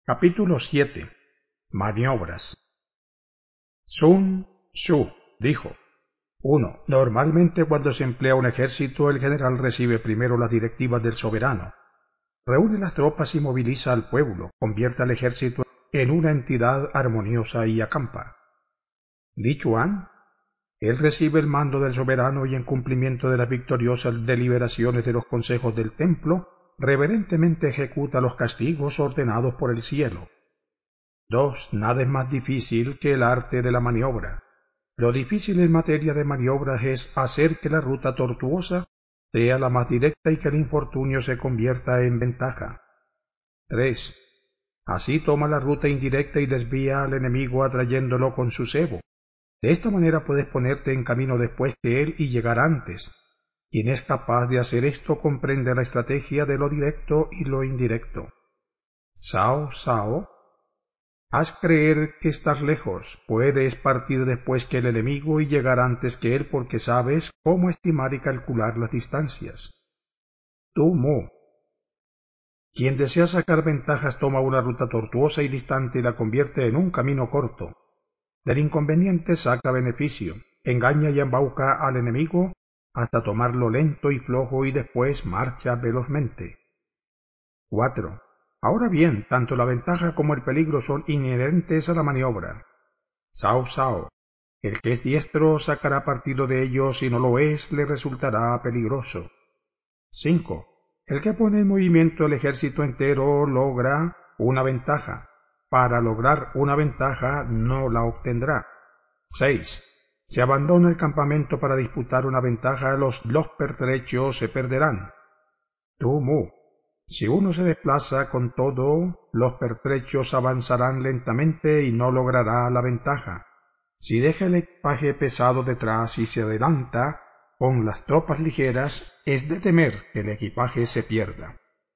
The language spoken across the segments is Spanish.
Capítulo 7. Maniobras. Sun Tzu dijo: 1. Normalmente cuando se emplea un ejército, el general recibe primero las directivas del soberano. Reúne las tropas y moviliza al pueblo, convierte al ejército en una entidad armoniosa y acampa. Li Chuan: él recibe el mando del soberano y en cumplimiento de las victoriosas deliberaciones de los consejos del templo, reverentemente ejecuta los castigos ordenados por el cielo. 2. Nada es más difícil que el arte de la maniobra. Lo difícil en materia de maniobras es hacer que la ruta tortuosa sea la más directa y que el infortunio se convierta en ventaja. 3. Así toma la ruta indirecta y desvía al enemigo atrayéndolo con su cebo. De esta manera puedes ponerte en camino después que él y llegar antes. Quien es capaz de hacer esto comprende la estrategia de lo directo y lo indirecto. Cao Cao: haz creer que estás lejos, puedes partir después que el enemigo y llegar antes que él porque sabes cómo estimar y calcular las distancias. Tu Mu: quien desea sacar ventajas toma una ruta tortuosa y distante y la convierte en un camino corto. Del inconveniente saca beneficio, engaña y embauca al enemigo hasta tomarlo lento y flojo y después marcha velozmente. 4. Ahora bien, tanto la ventaja como el peligro son inherentes a la maniobra. Cao Cao: el que es diestro sacará partido de ello, si no lo es, le resultará peligroso. 5. El que pone en movimiento el ejército entero logra una ventaja. Para lograr una ventaja no la obtendrá. 6. Si abandona el campamento para disputar una ventaja, los pertrechos se perderán. Tu Mu: si uno se desplaza con todo, los pertrechos avanzarán lentamente y no logrará la ventaja. Si deja el equipaje pesado detrás y se adelanta con las tropas ligeras, es de temer que el equipaje se pierda.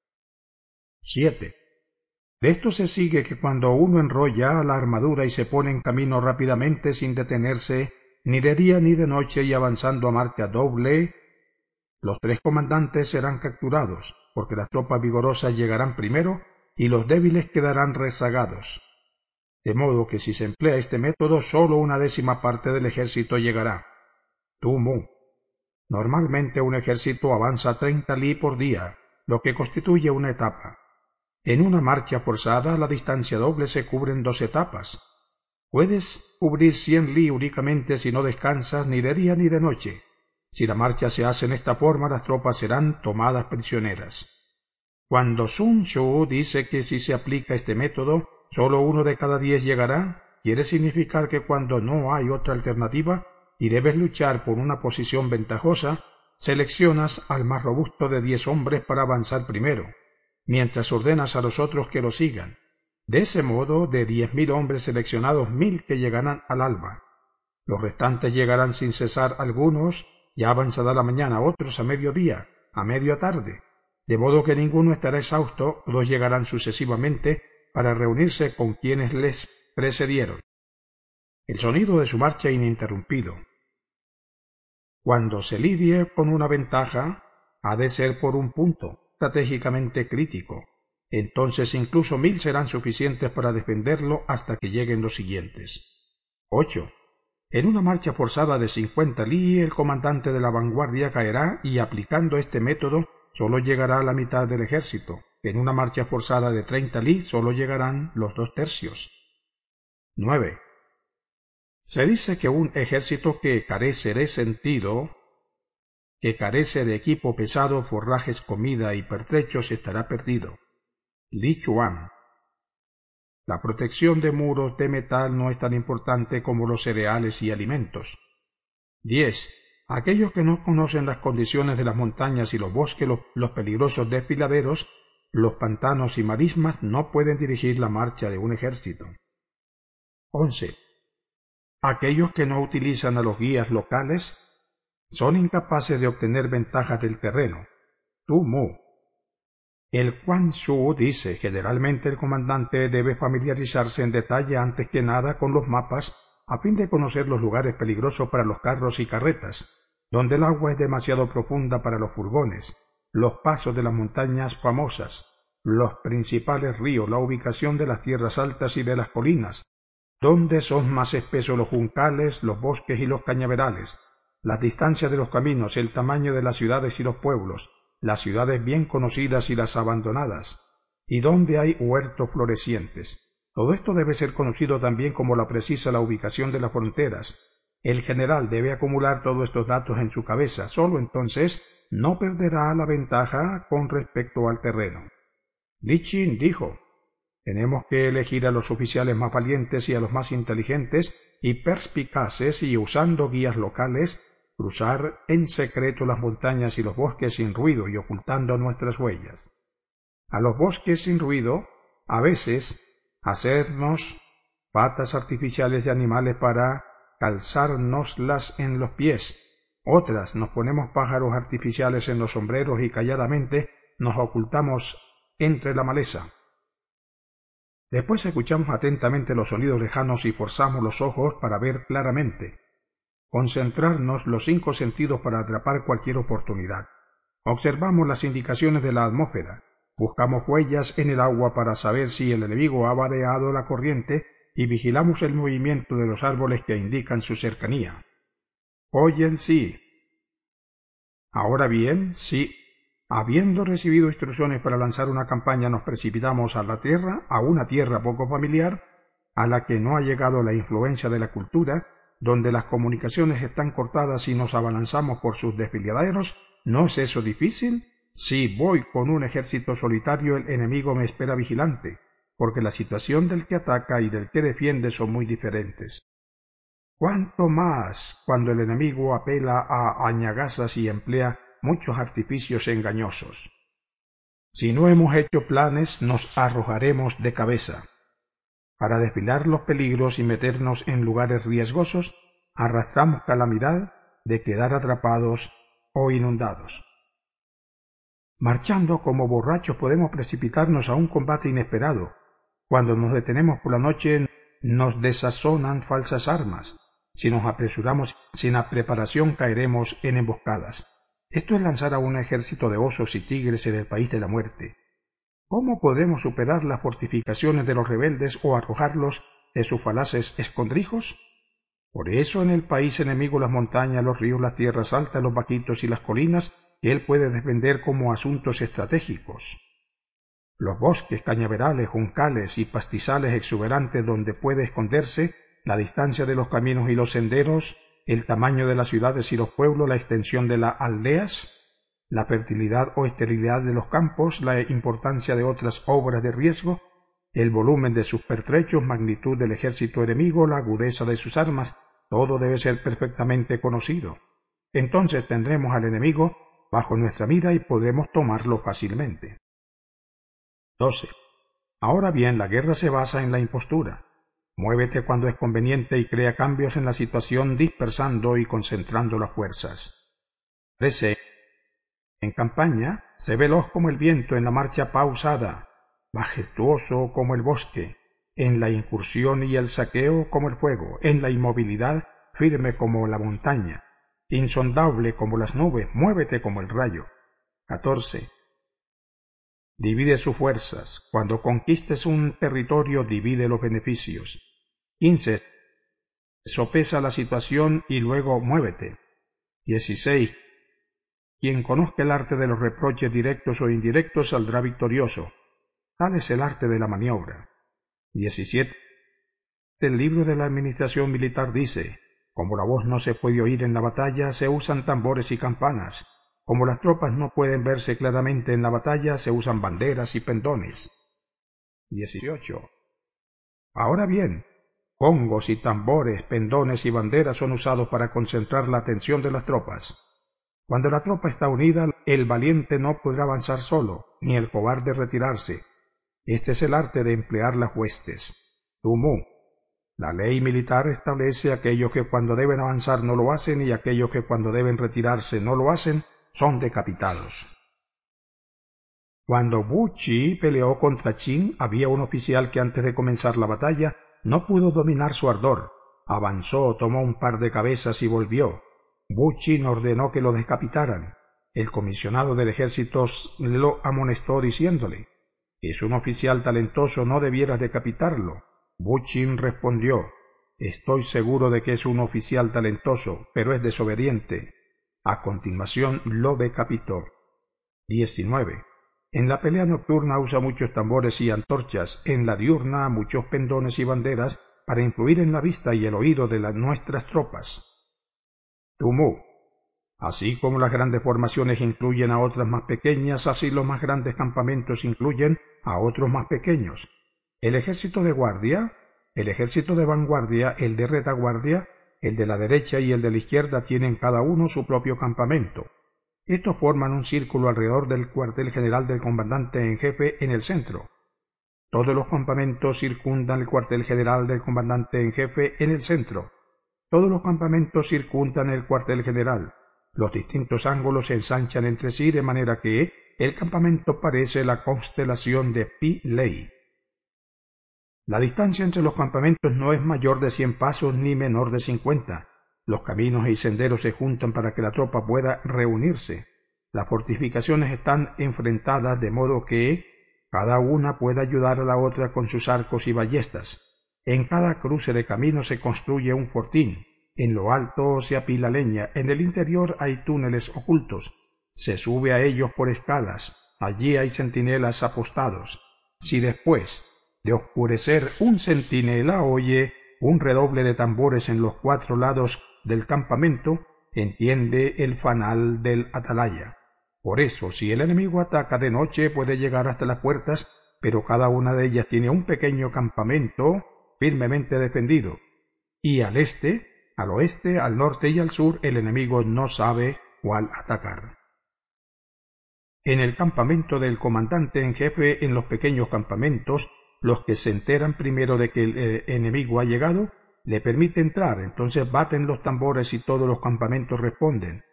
7. De esto se sigue que cuando uno enrolla la armadura y se pone en camino rápidamente sin detenerse, ni de día ni de noche y avanzando a marcha doble, los 3 comandantes serán capturados, porque las tropas vigorosas llegarán primero y los débiles quedarán rezagados. De modo que si se emplea este método, sólo una décima parte del ejército llegará. Tu Mu: normalmente un ejército avanza 30 li por día, lo que constituye una etapa. En una marcha forzada, la distancia doble se cubre en 2 etapas. Puedes cubrir 100 li únicamente si no descansas ni de día ni de noche. Si la marcha se hace en esta forma, las tropas serán tomadas prisioneras. Cuando Sun Tzu dice que si se aplica este método, solo 1 de cada 10 llegará, quiere significar que cuando no hay otra alternativa y debes luchar por una posición ventajosa, seleccionas al más robusto de 10 hombres para avanzar primero, mientras ordenas a los otros que lo sigan. De ese modo, de 10.000 hombres seleccionados, 1.000 que llegarán al alba. Los restantes llegarán sin cesar, algunos ya avanzada la mañana, otros a mediodía, a media tarde, de modo que ninguno estará exhausto, todos llegarán sucesivamente para reunirse con quienes les precedieron. El sonido de su marcha ininterrumpido. Cuando se lidie con una ventaja, ha de ser por un punto estratégicamente crítico. Entonces incluso 1.000 serán suficientes para defenderlo hasta que lleguen los siguientes. 8. En una marcha forzada de 50 li, el comandante de la vanguardia caerá y, aplicando este método, solo llegará a la mitad del ejército. En una marcha forzada de 30 li, solo llegarán los 2/3. 9. Se dice que un ejército que carece de sentido, que carece de equipo pesado, forrajes, comida y pertrechos, estará perdido. Li Chuan: la protección de muros de metal no es tan importante como los cereales y alimentos. 10. Aquellos que no conocen las condiciones de las montañas y los bosques, los peligrosos desfiladeros, los pantanos y marismas, no pueden dirigir la marcha de un ejército. 11. Aquellos que no utilizan a los guías locales son incapaces de obtener ventajas del terreno. Tu Mu: el Quan Tzu dice: generalmente el comandante debe familiarizarse en detalle antes que nada con los mapas a fin de conocer los lugares peligrosos para los carros y carretas, donde el agua es demasiado profunda para los furgones, los pasos de las montañas famosas, los principales ríos, la ubicación de las tierras altas y de las colinas, dónde son más espesos los juncales, los bosques y los cañaverales, las distancias de los caminos, el tamaño de las ciudades y los pueblos, las ciudades bien conocidas y las abandonadas, y dónde hay huertos florecientes. Todo esto debe ser conocido también como la ubicación de las fronteras. El general debe acumular todos estos datos en su cabeza, solo entonces no perderá la ventaja con respecto al terreno. Li Qin dijo: tenemos que elegir a los oficiales más valientes y a los más inteligentes y perspicaces y, usando guías locales, cruzar en secreto las montañas y los bosques sin ruido y ocultando nuestras huellas. A los bosques sin ruido, a veces, hacernos patas artificiales de animales para calzárnoslas en los pies. Otras nos ponemos pájaros artificiales en los sombreros y calladamente nos ocultamos entre la maleza. Después escuchamos atentamente los sonidos lejanos y forzamos los ojos para ver claramente. Concentrarnos los 5 sentidos para atrapar cualquier oportunidad. Observamos las indicaciones de la atmósfera. Buscamos huellas en el agua para saber si el enemigo ha variado la corriente y vigilamos el movimiento de los árboles que indican su cercanía. Oyen sí. Ahora bien, si, habiendo recibido instrucciones para lanzar una campaña, nos precipitamos a una tierra poco familiar, a la que no ha llegado la influencia de la cultura, donde las comunicaciones están cortadas y nos abalanzamos por sus desfiladeros, ¿no es eso difícil? Si voy con un ejército solitario, el enemigo me espera vigilante, porque la situación del que ataca y del que defiende son muy diferentes. Cuanto más cuando el enemigo apela a añagazas y emplea muchos artificios engañosos. Si no hemos hecho planes, nos arrojaremos de cabeza. Para desfilar los peligros y meternos en lugares riesgosos, arrastramos calamidad de quedar atrapados o inundados. Marchando como borrachos podemos precipitarnos a un combate inesperado. Cuando nos detenemos por la noche nos desazonan falsas armas. Si nos apresuramos sin la preparación caeremos en emboscadas. Esto es lanzar a un ejército de osos y tigres en el país de la muerte. ¿Cómo podremos superar las fortificaciones de los rebeldes o arrojarlos de sus falaces escondrijos? Por eso en el país enemigo las montañas, los ríos, las tierras altas, los vaquitos y las colinas, él puede defender como asuntos estratégicos. Los bosques, cañaverales, juncales y pastizales exuberantes donde puede esconderse, la distancia de los caminos y los senderos, el tamaño de las ciudades y los pueblos, la extensión de las aldeas, la fertilidad o esterilidad de los campos, la importancia de otras obras de riesgo, el volumen de sus pertrechos, magnitud del ejército enemigo, la agudeza de sus armas, todo debe ser perfectamente conocido. Entonces tendremos al enemigo bajo nuestra mira y podremos tomarlo fácilmente. 12. Ahora bien, la guerra se basa en la impostura. Muévete cuando es conveniente y crea cambios en la situación dispersando y concentrando las fuerzas. 13. En campaña, sé veloz como el viento, en la marcha pausada, majestuoso como el bosque, en la incursión y el saqueo como el fuego, en la inmovilidad firme como la montaña, insondable como las nubes, muévete como el rayo. 14. Divide sus fuerzas. Cuando conquistes un territorio, divide los beneficios. 15. Sopesa la situación y luego muévete. 16. Quien conozca el arte de los reproches directos o indirectos saldrá victorioso. Tal es el arte de la maniobra. 17. El libro de la administración militar dice: como la voz no se puede oír en la batalla, se usan tambores y campanas. Como las tropas no pueden verse claramente en la batalla, se usan banderas y pendones. 18. Ahora bien, gongos y tambores, pendones y banderas son usados para concentrar la atención de las tropas. Cuando la tropa está unida, el valiente no podrá avanzar solo, ni el cobarde retirarse. Este es el arte de emplear las huestes. Tumú. La ley militar establece aquellos que cuando deben avanzar no lo hacen y aquellos que cuando deben retirarse no lo hacen, son decapitados. Cuando Wu Qi peleó contra Qin, había un oficial que antes de comenzar la batalla no pudo dominar su ardor. Avanzó, tomó un par de cabezas y volvió. Wu Qi ordenó que lo decapitaran. El comisionado del ejército lo amonestó diciéndole: Es un oficial talentoso, no debieras decapitarlo. Buchin respondió: estoy seguro de que es un oficial talentoso, pero es desobediente. A continuación lo decapitó. 19. En la pelea nocturna usa muchos tambores y antorchas, en la diurna muchos pendones y banderas para influir en la vista y el oído de nuestras tropas. Tumú. Así como las grandes formaciones incluyen a otras más pequeñas, así los más grandes campamentos incluyen a otros más pequeños. El ejército de guardia, el ejército de vanguardia, el de retaguardia, el de la derecha y el de la izquierda tienen cada uno su propio campamento. Estos forman un círculo alrededor del cuartel general del comandante en jefe en el centro. Todos los campamentos circundan el cuartel general del comandante en jefe en el centro. Todos los campamentos circundan el cuartel general. Los distintos ángulos se ensanchan entre sí de manera que el campamento parece la constelación de Pi-Ley. La distancia entre los campamentos no es mayor de 100 pasos ni menor de 50. Los caminos y senderos se juntan para que la tropa pueda reunirse. Las fortificaciones están enfrentadas de modo que cada una pueda ayudar a la otra con sus arcos y ballestas. En cada cruce de caminos se construye un fortín. En lo alto se apila leña, en el interior hay túneles ocultos. Se sube a ellos por escalas, allí hay centinelas apostados. Si después de oscurecer un centinela oye un redoble de tambores en los 4 lados del campamento, entiende el fanal del atalaya. Por eso, si el enemigo ataca de noche puede llegar hasta las puertas, pero cada una de ellas tiene un pequeño campamento firmemente defendido. Y al este, al oeste, al norte y al sur el enemigo no sabe cuál atacar. En el campamento del comandante en jefe, en los pequeños campamentos, los que se enteran primero de que el enemigo ha llegado, le permite entrar, entonces baten los tambores y todos los campamentos responden.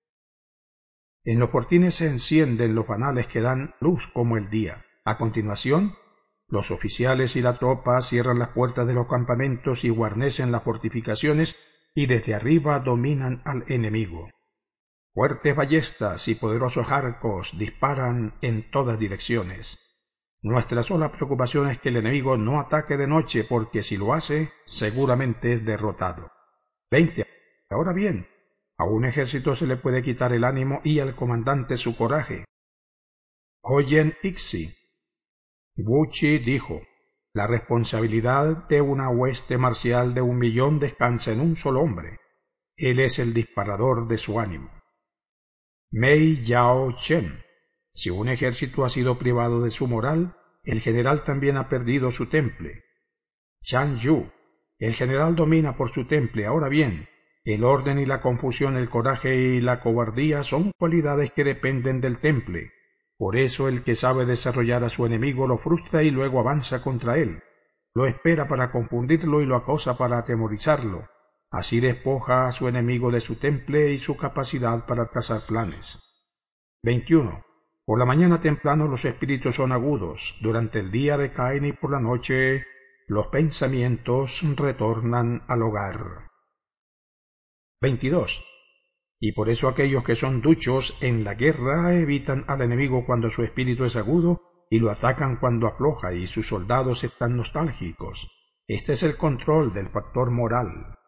En los fortines se encienden los fanales que dan luz como el día. A continuación, los oficiales y la tropa cierran las puertas de los campamentos y guarnecen las fortificaciones y desde arriba dominan al enemigo. Fuertes ballestas y poderosos arcos disparan en todas direcciones. Nuestra sola preocupación es que el enemigo no ataque de noche, porque si lo hace, seguramente es derrotado. 20. Ahora bien, a un ejército se le puede quitar el ánimo y al comandante su coraje. Oyen Ixi. Wuchi dijo: la responsabilidad de una hueste marcial de 1.000.000 descansa en un solo hombre. Él es el disparador de su ánimo. Mei Yao Chen. Si un ejército ha sido privado de su moral, el general también ha perdido su temple. Chan Yu. El general domina por su temple. Ahora bien, el orden y la confusión, el coraje y la cobardía son cualidades que dependen del temple. Por eso el que sabe desarrollar a su enemigo lo frustra y luego avanza contra él. Lo espera para confundirlo y lo acosa para atemorizarlo. Así despoja a su enemigo de su temple y su capacidad para trazar planes. 21. Por la mañana temprano los espíritus son agudos, durante el día decaen y por la noche los pensamientos retornan al hogar. 22. Y por eso aquellos que son duchos en la guerra evitan al enemigo cuando su espíritu es agudo y lo atacan cuando afloja y sus soldados están nostálgicos. Este es el control del factor moral.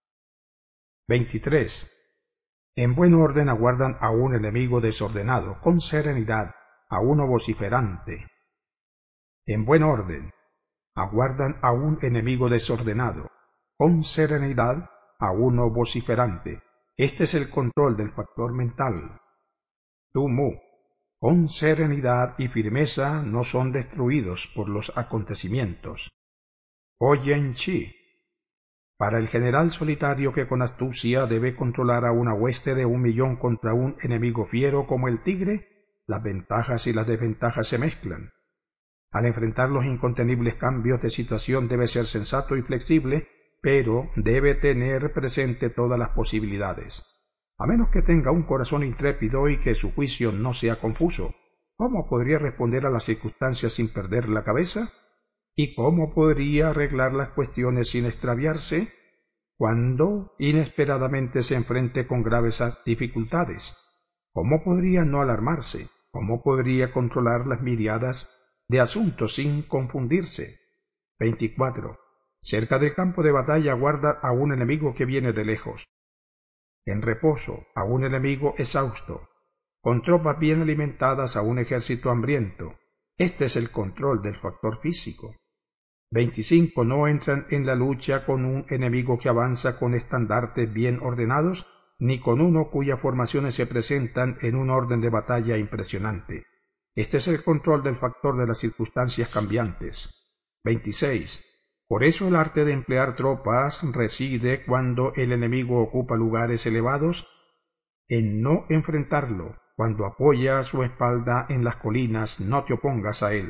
23. En buen orden aguardan a un enemigo desordenado, con serenidad, a uno vociferante. En buen orden aguardan a un enemigo desordenado, con serenidad, a uno vociferante. Este es el control del factor mental. Tumu. Con serenidad y firmeza no son destruidos por los acontecimientos. Oyen Chi. Para el general solitario que con astucia debe controlar a una hueste de 1.000.000 contra un enemigo fiero como el tigre, las ventajas y las desventajas se mezclan. Al enfrentar los incontenibles cambios de situación debe ser sensato y flexible, pero debe tener presente todas las posibilidades. A menos que tenga un corazón intrépido y que su juicio no sea confuso, ¿cómo podría responder a las circunstancias sin perder la cabeza? ¿Y cómo podría arreglar las cuestiones sin extraviarse? Cuando inesperadamente se enfrente con graves dificultades, ¿cómo podría no alarmarse? ¿Cómo podría controlar las miriadas de asuntos sin confundirse. 24. Cerca del campo de batalla guarda a un enemigo que viene de lejos. En reposo a un enemigo exhausto. Con tropas bien alimentadas a un ejército hambriento. Este es el control del factor físico. 25. No entran en la lucha con un enemigo que avanza con estandartes bien ordenados, ni con uno cuyas formaciones se presentan en un orden de batalla impresionante. Este es el control del factor de las circunstancias cambiantes. 26. Por eso el arte de emplear tropas reside, cuando el enemigo ocupa lugares elevados, en no enfrentarlo. Cuando apoya su espalda en las colinas, no te opongas a él.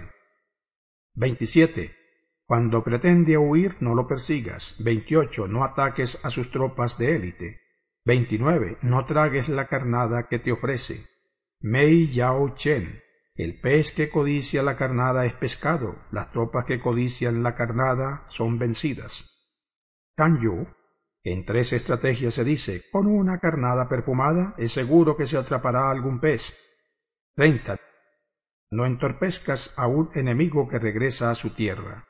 27. Cuando pretende huir, no lo persigas. 28. No ataques a sus tropas de élite. 29. No tragues la carnada que te ofrece. Mei Yao Chen. El pez que codicia la carnada es pescado. Las tropas que codician la carnada son vencidas. Kan Yu. En 3 estrategias se dice: con una carnada perfumada es seguro que se atrapará algún pez. 30. No entorpezcas a un enemigo que regresa a su tierra.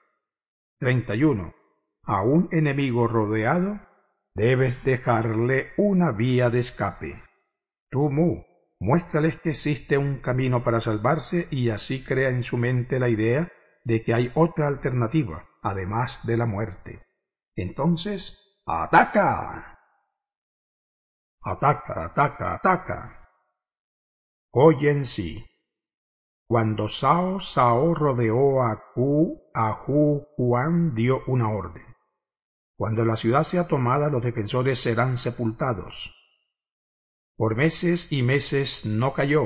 31. A un enemigo rodeado debes dejarle una vía de escape. Tu Mu, muéstrales que existe un camino para salvarse y así crea en su mente la idea de que hay otra alternativa, además de la muerte. Entonces, ¡ataca! ¡Ataca, ataca, ataca! Oyen sí. Cuando Cao Cao rodeó a Hu Juan dio una orden. Cuando la ciudad sea tomada, los defensores serán sepultados. Por meses y meses no cayó.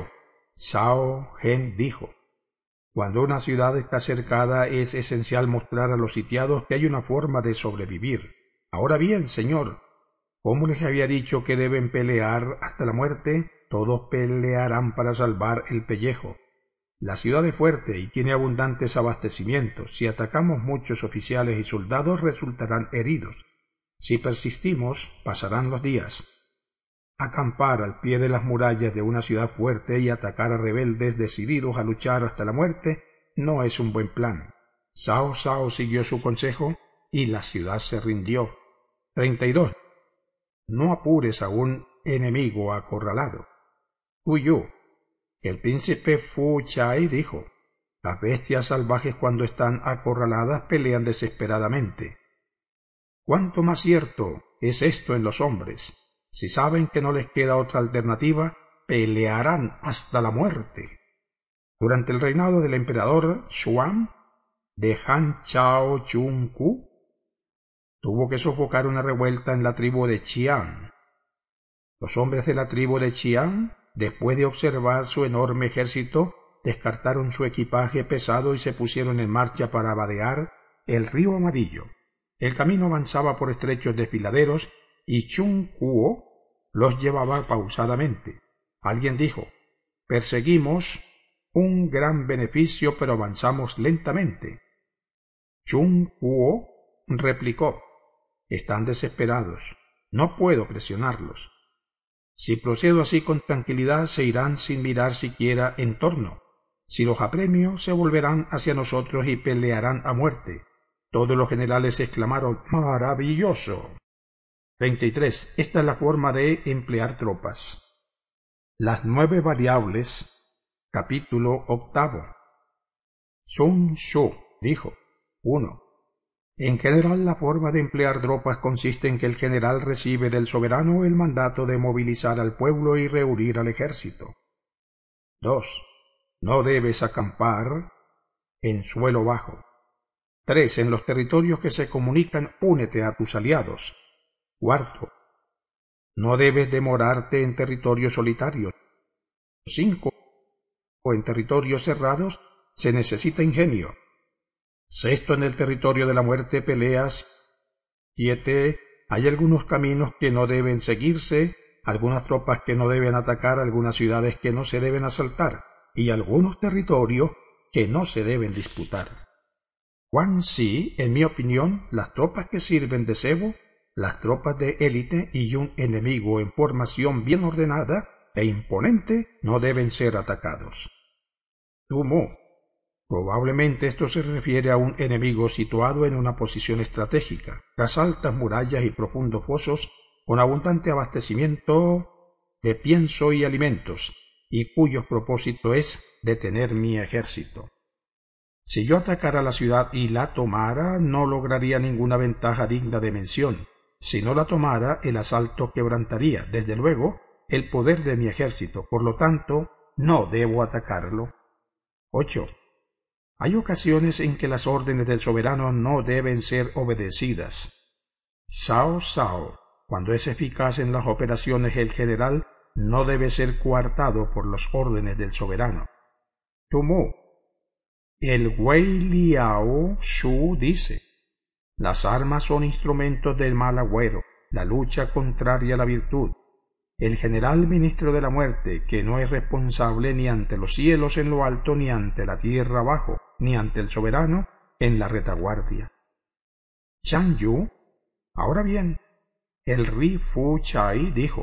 Cao Gen dijo: cuando una ciudad está cercada es esencial mostrar a los sitiados que hay una forma de sobrevivir. Ahora bien, señor, como les había dicho que deben pelear hasta la muerte, todos pelearán para salvar el pellejo. La ciudad es fuerte y tiene abundantes abastecimientos. Si atacamos, muchos oficiales y soldados resultarán heridos. Si persistimos, pasarán los días. Acampar al pie de las murallas de una ciudad fuerte y atacar a rebeldes decididos a luchar hasta la muerte no es un buen plan. Cao Cao siguió su consejo y la ciudad se rindió. 32. No apures a un enemigo acorralado. Huyu. El príncipe Fu Chai dijo: las bestias salvajes, cuando están acorraladas, pelean desesperadamente. ¿Cuánto más cierto es esto en los hombres? Si saben que no les queda otra alternativa, pelearán hasta la muerte. Durante el reinado del emperador Xuan de Han Chao Chung Ku, tuvo que sofocar una revuelta en la tribu de Qian. Los hombres de la tribu de Qian, después de observar su enorme ejército, descartaron su equipaje pesado y se pusieron en marcha para vadear el río Amarillo. El camino avanzaba por estrechos desfiladeros y Chung Kuo los llevaba pausadamente. Alguien dijo: perseguimos un gran beneficio, pero avanzamos lentamente. Chung Kuo replicó: están desesperados. No puedo presionarlos. Si procedo así con tranquilidad, se irán sin mirar siquiera en torno. Si los apremio, se volverán hacia nosotros y pelearán a muerte. Todos los generales exclamaron: ¡maravilloso! 33. Esta es la forma de emplear tropas. Las 9 variables. Capítulo 8. Sun Tzu dijo: 1. En general, la forma de emplear tropas consiste en que el general recibe del soberano el mandato de movilizar al pueblo y reunir al ejército. 2. No debes acampar en suelo bajo. 3. En los territorios que se comunican, únete a tus aliados. 4. No debes demorarte en territorios solitarios. 5. En territorios cerrados se necesita ingenio. 6. En el territorio de la muerte peleas. 7. Hay algunos caminos que no deben seguirse, algunas tropas que no deben atacar, algunas ciudades que no se deben asaltar, y algunos territorios que no se deben disputar. Quan Si, en mi opinión, las tropas que sirven de cebo, las tropas de élite y un enemigo en formación bien ordenada e imponente no deben ser atacados. Tu Mu. Probablemente esto se refiere a un enemigo situado en una posición estratégica, tras altas murallas y profundos fosos, con abundante abastecimiento de pienso y alimentos, y cuyo propósito es detener mi ejército. Si yo atacara la ciudad y la tomara, no lograría ninguna ventaja digna de mención. Si no la tomara, el asalto quebrantaría, desde luego, el poder de mi ejército, por lo tanto, no debo atacarlo. 8. Hay ocasiones en que las órdenes del soberano no deben ser obedecidas. Cao Cao, cuando es eficaz en las operaciones, el general no debe ser coartado por las órdenes del soberano. Tu Mu, el Wei Liao Shu dice: las armas son instrumentos del mal agüero, la lucha contraria a la virtud. El general ministro de la muerte, que no es responsable ni ante los cielos en lo alto, ni ante la tierra abajo, ni ante el soberano en la retaguardia. Chan Yu, ahora bien, el Ri Fu Chai dijo: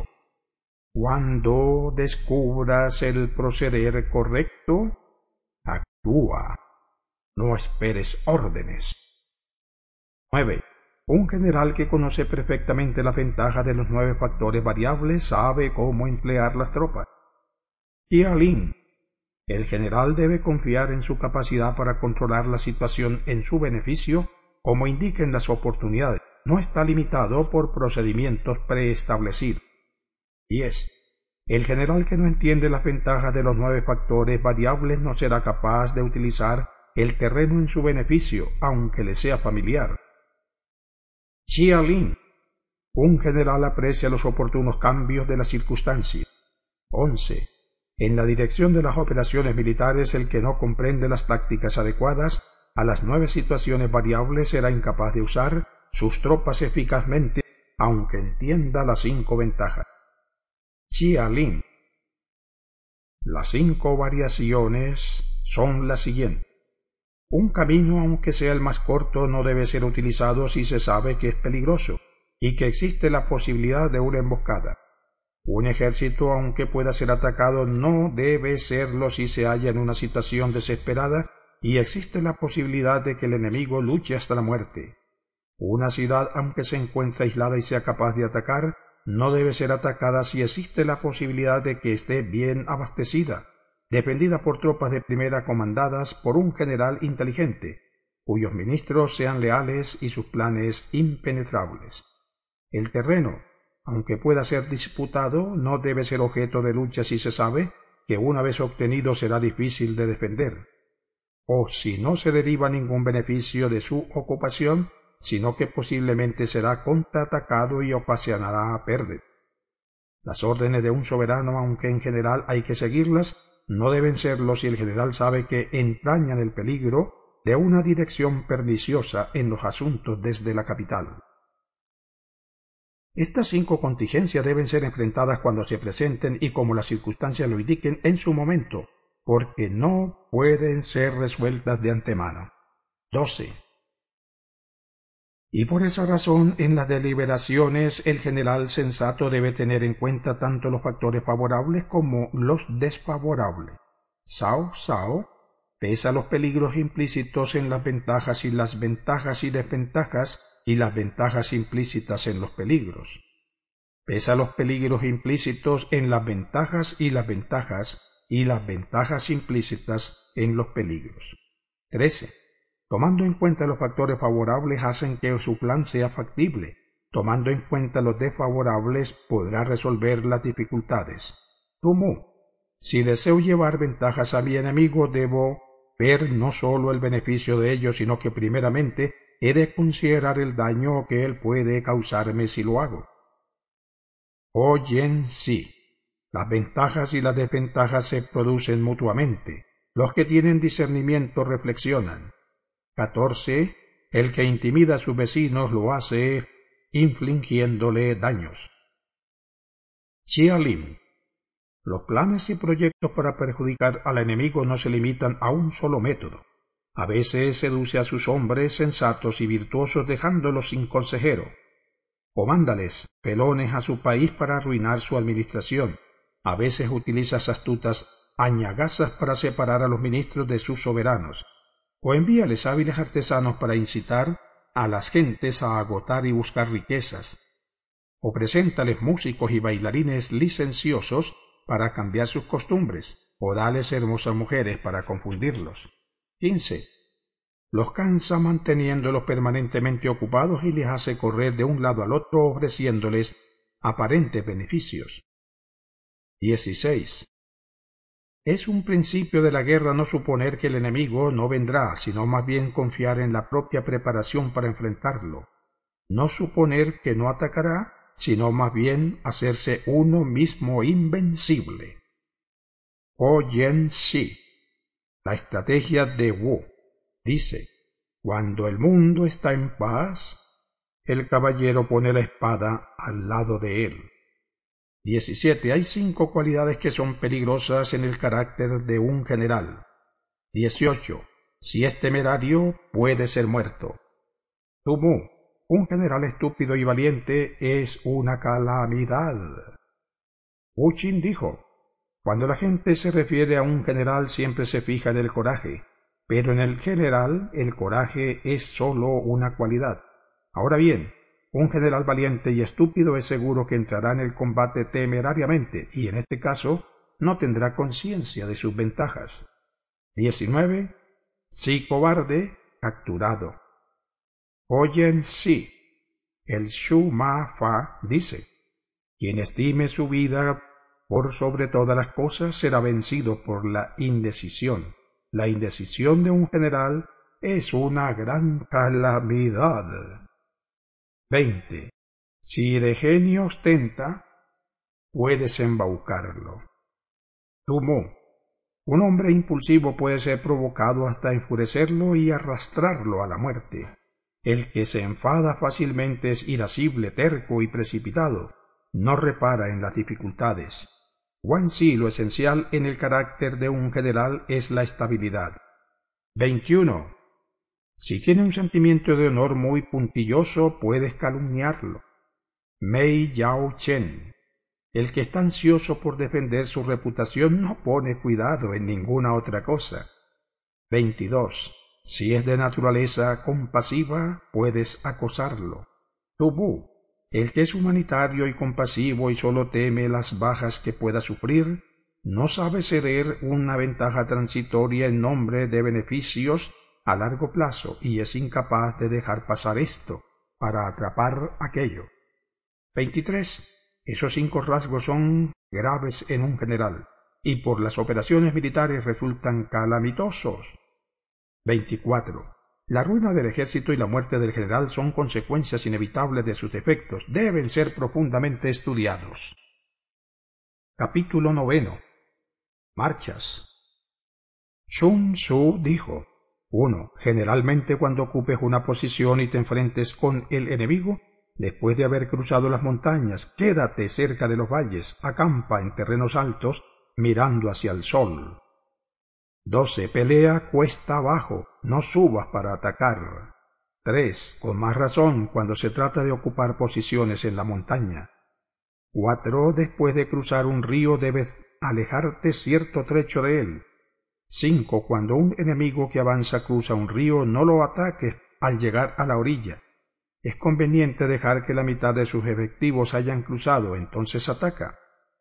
cuando descubras el proceder correcto, actúa, no esperes órdenes. 9. Un general que conoce perfectamente la ventaja de los 9 factores variables sabe cómo emplear las tropas. Jia Lin, el general debe confiar en su capacidad para controlar la situación en su beneficio, como indiquen las oportunidades. No está limitado por procedimientos preestablecidos. 10. El general que no entiende las ventajas de los 9 factores variables no será capaz de utilizar el terreno en su beneficio, aunque le sea familiar. Jia Lin, un general aprecia los oportunos cambios de las circunstancias. 11. En la dirección de las operaciones militares, el que no comprende las tácticas adecuadas a las 9 situaciones variables será incapaz de usar sus tropas eficazmente, aunque entienda las 5 ventajas. Jia Lin. Las 5 variaciones son las siguientes. Un camino, aunque sea el más corto, no debe ser utilizado si se sabe que es peligroso y que existe la posibilidad de una emboscada. Un ejército, aunque pueda ser atacado, no debe serlo si se halla en una situación desesperada y existe la posibilidad de que el enemigo luche hasta la muerte. Una ciudad, aunque se encuentre aislada y sea capaz de atacar, no debe ser atacada si existe la posibilidad de que esté bien abastecida, defendida por tropas de primera comandadas por un general inteligente, cuyos ministros sean leales y sus planes impenetrables. El terreno, aunque pueda ser disputado, no debe ser objeto de lucha si se sabe que una vez obtenido será difícil de defender, o si no se deriva ningún beneficio de su ocupación, sino que posiblemente será contraatacado y ocasionará pérdida. Las órdenes de un soberano, aunque en general hay que seguirlas, no deben serlo si el general sabe que entrañan el peligro de una dirección perniciosa en los asuntos desde la capital. Estas 5 contingencias deben ser enfrentadas cuando se presenten y como las circunstancias lo indiquen en su momento, porque no pueden ser resueltas de antemano. 12. Y por esa razón, en las deliberaciones, el general sensato debe tener en cuenta tanto los factores favorables como los desfavorables. Cao Cao pesa los peligros implícitos en las ventajas y las ventajas y desventajas y las ventajas implícitas en los peligros. Pesa los peligros implícitos en las ventajas y las ventajas y las ventajas implícitas en los peligros. 13. Tomando en cuenta los factores favorables hacen que su plan sea factible. Tomando en cuenta los desfavorables podrá resolver las dificultades. Tu Mu, si deseo llevar ventajas a mi enemigo, debo ver no sólo el beneficio de ello, sino que primeramente he de considerar el daño que él puede causarme si lo hago. Oyen sí. Las ventajas y las desventajas se producen mutuamente. Los que tienen discernimiento reflexionan. 14. El que intimida a sus vecinos lo hace infligiéndole daños. Jia Lin. Los planes y proyectos para perjudicar al enemigo no se limitan a un solo método. A veces seduce a sus hombres sensatos y virtuosos dejándolos sin consejero. O mándales pelones a su país para arruinar su administración. A veces utiliza astutas añagazas para separar a los ministros de sus soberanos. o envíales hábiles artesanos para incitar a las gentes a agotar y buscar riquezas, o preséntales músicos y bailarines licenciosos para cambiar sus costumbres, o dales hermosas mujeres para confundirlos. 15. Los cansa manteniéndolos permanentemente ocupados y les hace correr de un lado al otro ofreciéndoles aparentes beneficios. 16. Es un principio de la guerra no suponer que el enemigo no vendrá, sino más bien confiar en la propia preparación para enfrentarlo. No suponer que no atacará, sino más bien hacerse uno mismo invencible. Yen-si, la estrategia de Wu, dice: cuando el mundo está en paz, el caballero pone la espada al lado de él. 17. Hay 5 cualidades que son peligrosas en el carácter de un general. 18. Si es temerario, puede ser muerto. Tumu, un general estúpido y valiente es una calamidad. Uchin dijo: cuando la gente se refiere a un general siempre se fija en el coraje, pero en el general el coraje es sólo una cualidad. Ahora bien, un general valiente y estúpido es seguro que entrará en el combate temerariamente y en este caso no tendrá conciencia de sus ventajas. 19. Si cobarde, capturado. Yen-si, el Shu Ma Fa dice: quien estime su vida por sobre todas las cosas será vencido por la indecisión. La indecisión de un general es una gran calamidad. 20. Si de genio ostenta, puedes embaucarlo. Tumu, un hombre impulsivo puede ser provocado hasta enfurecerlo y arrastrarlo a la muerte. El que se enfada fácilmente es irascible, terco y precipitado. No repara en las dificultades. Wan-si, lo esencial en el carácter de un general es la estabilidad. 21. Si tiene un sentimiento de honor muy puntilloso, puedes calumniarlo. Mei Yao Chen, el que está ansioso por defender su reputación no pone cuidado en ninguna otra cosa. 22. Si es de naturaleza compasiva, puedes acosarlo. Tubu, el que es humanitario y compasivo y solo teme las bajas que pueda sufrir, no sabe ceder una ventaja transitoria en nombre de beneficios a largo plazo y es incapaz de dejar pasar esto para atrapar aquello. 23. Esos 5 rasgos son graves en un general y por las operaciones militares resultan calamitosos. 24. La ruina del ejército y la muerte del general son consecuencias inevitables de sus defectos. Deben ser profundamente estudiados. Capítulo 9. Marchas. Sun Tzu dijo: 1. Generalmente cuando ocupes una posición y te enfrentes con el enemigo, después de haber cruzado las montañas, quédate cerca de los valles, acampa en terrenos altos, mirando hacia el sol. 12. Pelea cuesta abajo, no subas para atacar. 3. Con más razón cuando se trata de ocupar posiciones en la montaña. 4. Después de cruzar un río debes alejarte cierto trecho de él. 5. Cuando un enemigo que avanza cruza un río, no lo ataques al llegar a la orilla. Es conveniente dejar que la mitad de sus efectivos hayan cruzado, entonces ataca.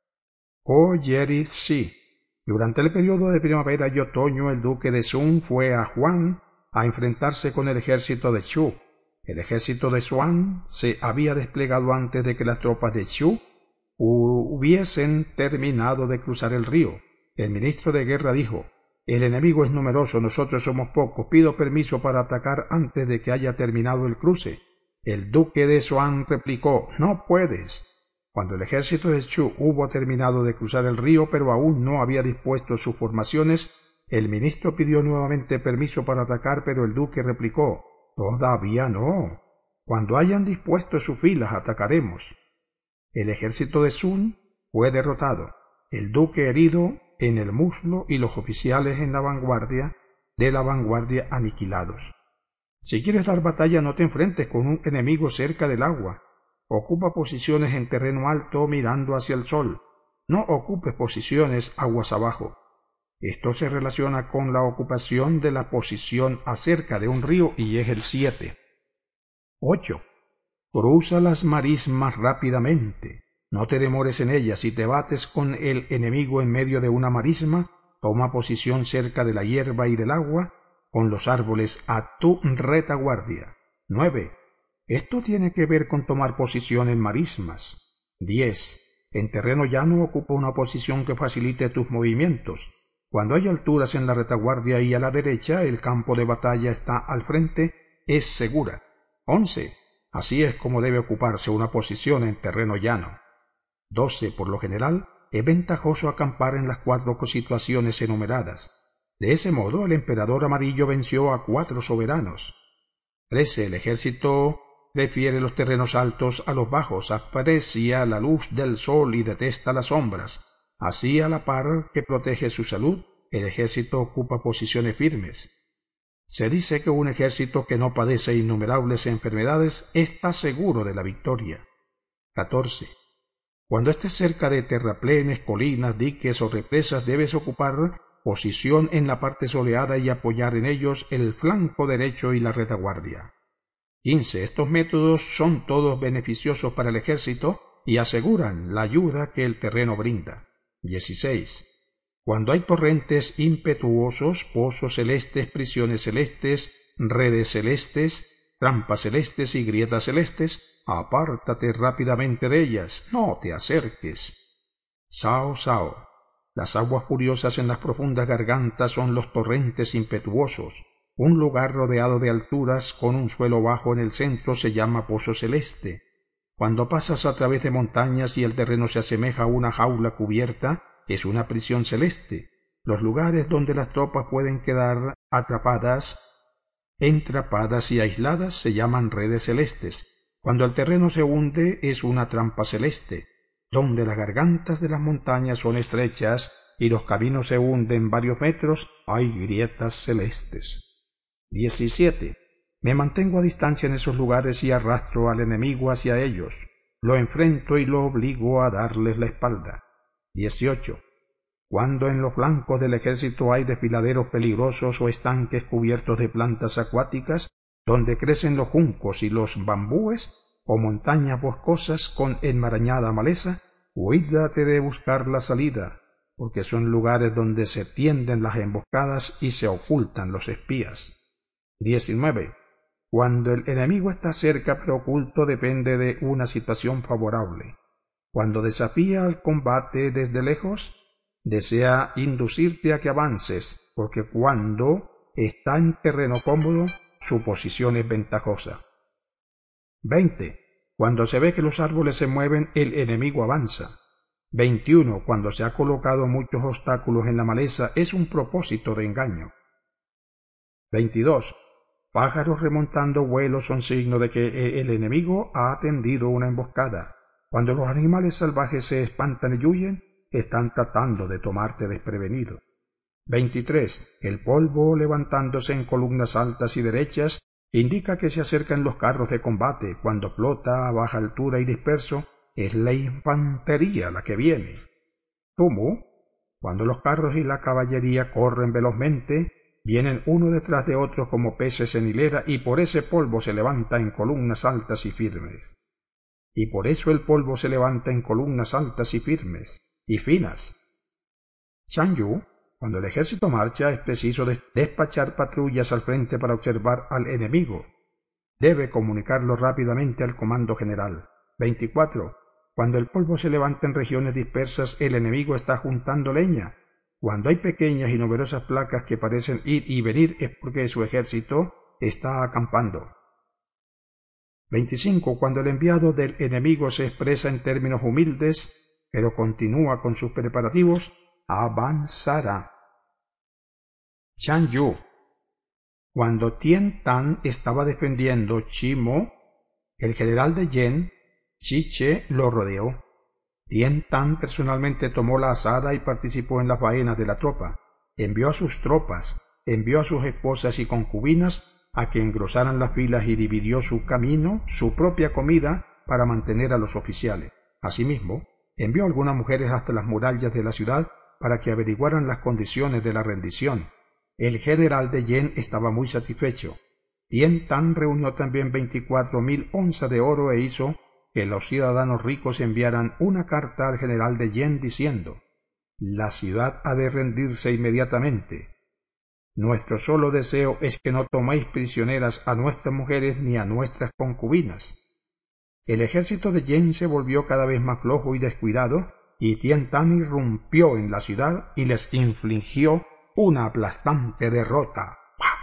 Yeri-si. Durante el periodo de primavera y otoño, el duque de Sun fue a Huan a enfrentarse con el ejército de Chu. El ejército de Xuan se había desplegado antes de que las tropas de Chu hubiesen terminado de cruzar el río. El ministro de guerra dijo: el enemigo es numeroso, nosotros somos pocos, pido permiso para atacar antes de que haya terminado el cruce. El duque de Xuan replicó: no puedes. Cuando el ejército de Chu hubo terminado de cruzar el río, pero aún no había dispuesto sus formaciones, el ministro pidió nuevamente permiso para atacar, pero el duque replicó: todavía no. Cuando hayan dispuesto sus filas, atacaremos. El ejército de Sun fue derrotado, el duque herido en el muslo y los oficiales en la vanguardia de la vanguardia aniquilados. Si quieres dar batalla, no te enfrentes con un enemigo cerca del agua. Ocupa posiciones en terreno alto mirando hacia el sol. No ocupes posiciones aguas abajo. Esto se relaciona con la ocupación de la posición acerca de un río y es el 7. 8. Cruza las marismas rápidamente. No te demores en ellas. Si te bates con el enemigo en medio de una marisma, toma posición cerca de la hierba y del agua, con los árboles a tu retaguardia. 9. Esto tiene que ver con tomar posición en marismas. 10. En terreno llano ocupa una posición que facilite tus movimientos. Cuando hay alturas en la retaguardia y a la derecha, el campo de batalla está al frente, es segura. 11. Así es como debe ocuparse una posición en terreno llano. 12. Por lo general, es ventajoso acampar en las 4 situaciones enumeradas. De ese modo, el emperador amarillo venció a 4 soberanos. 13. El ejército prefiere los terrenos altos a los bajos, aprecia la luz del sol y detesta las sombras. Así, a la par que protege su salud, el ejército ocupa posiciones firmes. Se dice que un ejército que no padece innumerables enfermedades está seguro de la victoria. 14. Cuando estés cerca de terraplenes, colinas, diques o represas, debes ocupar posición en la parte soleada y apoyar en ellos el flanco derecho y la retaguardia. 15. Estos métodos son todos beneficiosos para el ejército y aseguran la ayuda que el terreno brinda. 16. Cuando hay torrentes impetuosos, pozos celestes, prisiones celestes, redes celestes, trampas celestes y grietas celestes, apártate rápidamente de ellas, no te acerques. Sao Sao. Las aguas furiosas en las profundas gargantas son los torrentes impetuosos. Un lugar rodeado de alturas con un suelo bajo en el centro se llama pozo celeste. Cuando pasas a través de montañas y el terreno se asemeja a una jaula cubierta, es una prisión celeste. Los lugares donde las tropas pueden quedar atrapadas, entrapadas y aisladas se llaman redes celestes. Cuando el terreno se hunde es una trampa celeste. Donde las gargantas de las montañas son estrechas y los caminos se hunden varios metros, hay grietas celestes. 17. Me mantengo a distancia en esos lugares y arrastro al enemigo hacia ellos. Lo enfrento y lo obligo a darles la espalda. 18. Cuando en los flancos del ejército hay desfiladeros peligrosos o estanques cubiertos de plantas acuáticas, donde crecen los juncos y los bambúes, o montañas boscosas con enmarañada maleza, cuídate de buscar la salida, porque son lugares donde se tienden las emboscadas y se ocultan los espías. 19. Cuando el enemigo está cerca pero oculto depende de una situación favorable. Cuando desafía al combate desde lejos, desea inducirte a que avances, porque cuando está en terreno cómodo, su posición es ventajosa. 20. Cuando se ve que los árboles se mueven, el enemigo avanza. 21. Cuando se ha colocado muchos obstáculos en la maleza, es un propósito de engaño. 22. Pájaros remontando vuelos son signo de que el enemigo ha tendido una emboscada. Cuando los animales salvajes se espantan y huyen, están tratando de tomarte desprevenido. 23. El polvo levantándose en columnas altas y derechas indica que se acercan los carros de combate. Cuando flota a baja altura y disperso, es la infantería la que viene. ¿Cómo? Cuando los carros y la caballería corren velozmente, vienen uno detrás de otro como peces en hilera y por ese polvo se levanta en columnas altas y firmes. Y por eso el polvo se levanta en columnas altas y firmes y finas. Shan Yu, cuando el ejército marcha, es preciso despachar patrullas al frente para observar al enemigo. Debe comunicarlo rápidamente al comando general. 24. Cuando el polvo se levanta en regiones dispersas, el enemigo está juntando leña. Cuando hay pequeñas y numerosas placas que parecen ir y venir es porque su ejército está acampando. 25. Cuando el enviado del enemigo se expresa en términos humildes, pero continúa con sus preparativos, avanzará. Shan Yu. Cuando Tien Tan estaba defendiendo Chimo, el general de Yen, Chiche, lo rodeó. Tien Tan personalmente tomó la azada y participó en las faenas de la tropa. Envió a sus tropas, envió a sus esposas y concubinas a que engrosaran las filas y dividió su camino, su propia comida, para mantener a los oficiales. Asimismo, envió algunas mujeres hasta las murallas de la ciudad para que averiguaran las condiciones de la rendición. El general de Yen estaba muy satisfecho. Tien Tan reunió también 24.000 onzas de oro e hizo que los ciudadanos ricos enviaran una carta al general de Yen diciendo: «La ciudad ha de rendirse inmediatamente. Nuestro solo deseo es que no toméis prisioneras a nuestras mujeres ni a nuestras concubinas». El ejército de Yen se volvió cada vez más flojo y descuidado, y Tien Tan irrumpió en la ciudad y les infligió una aplastante derrota.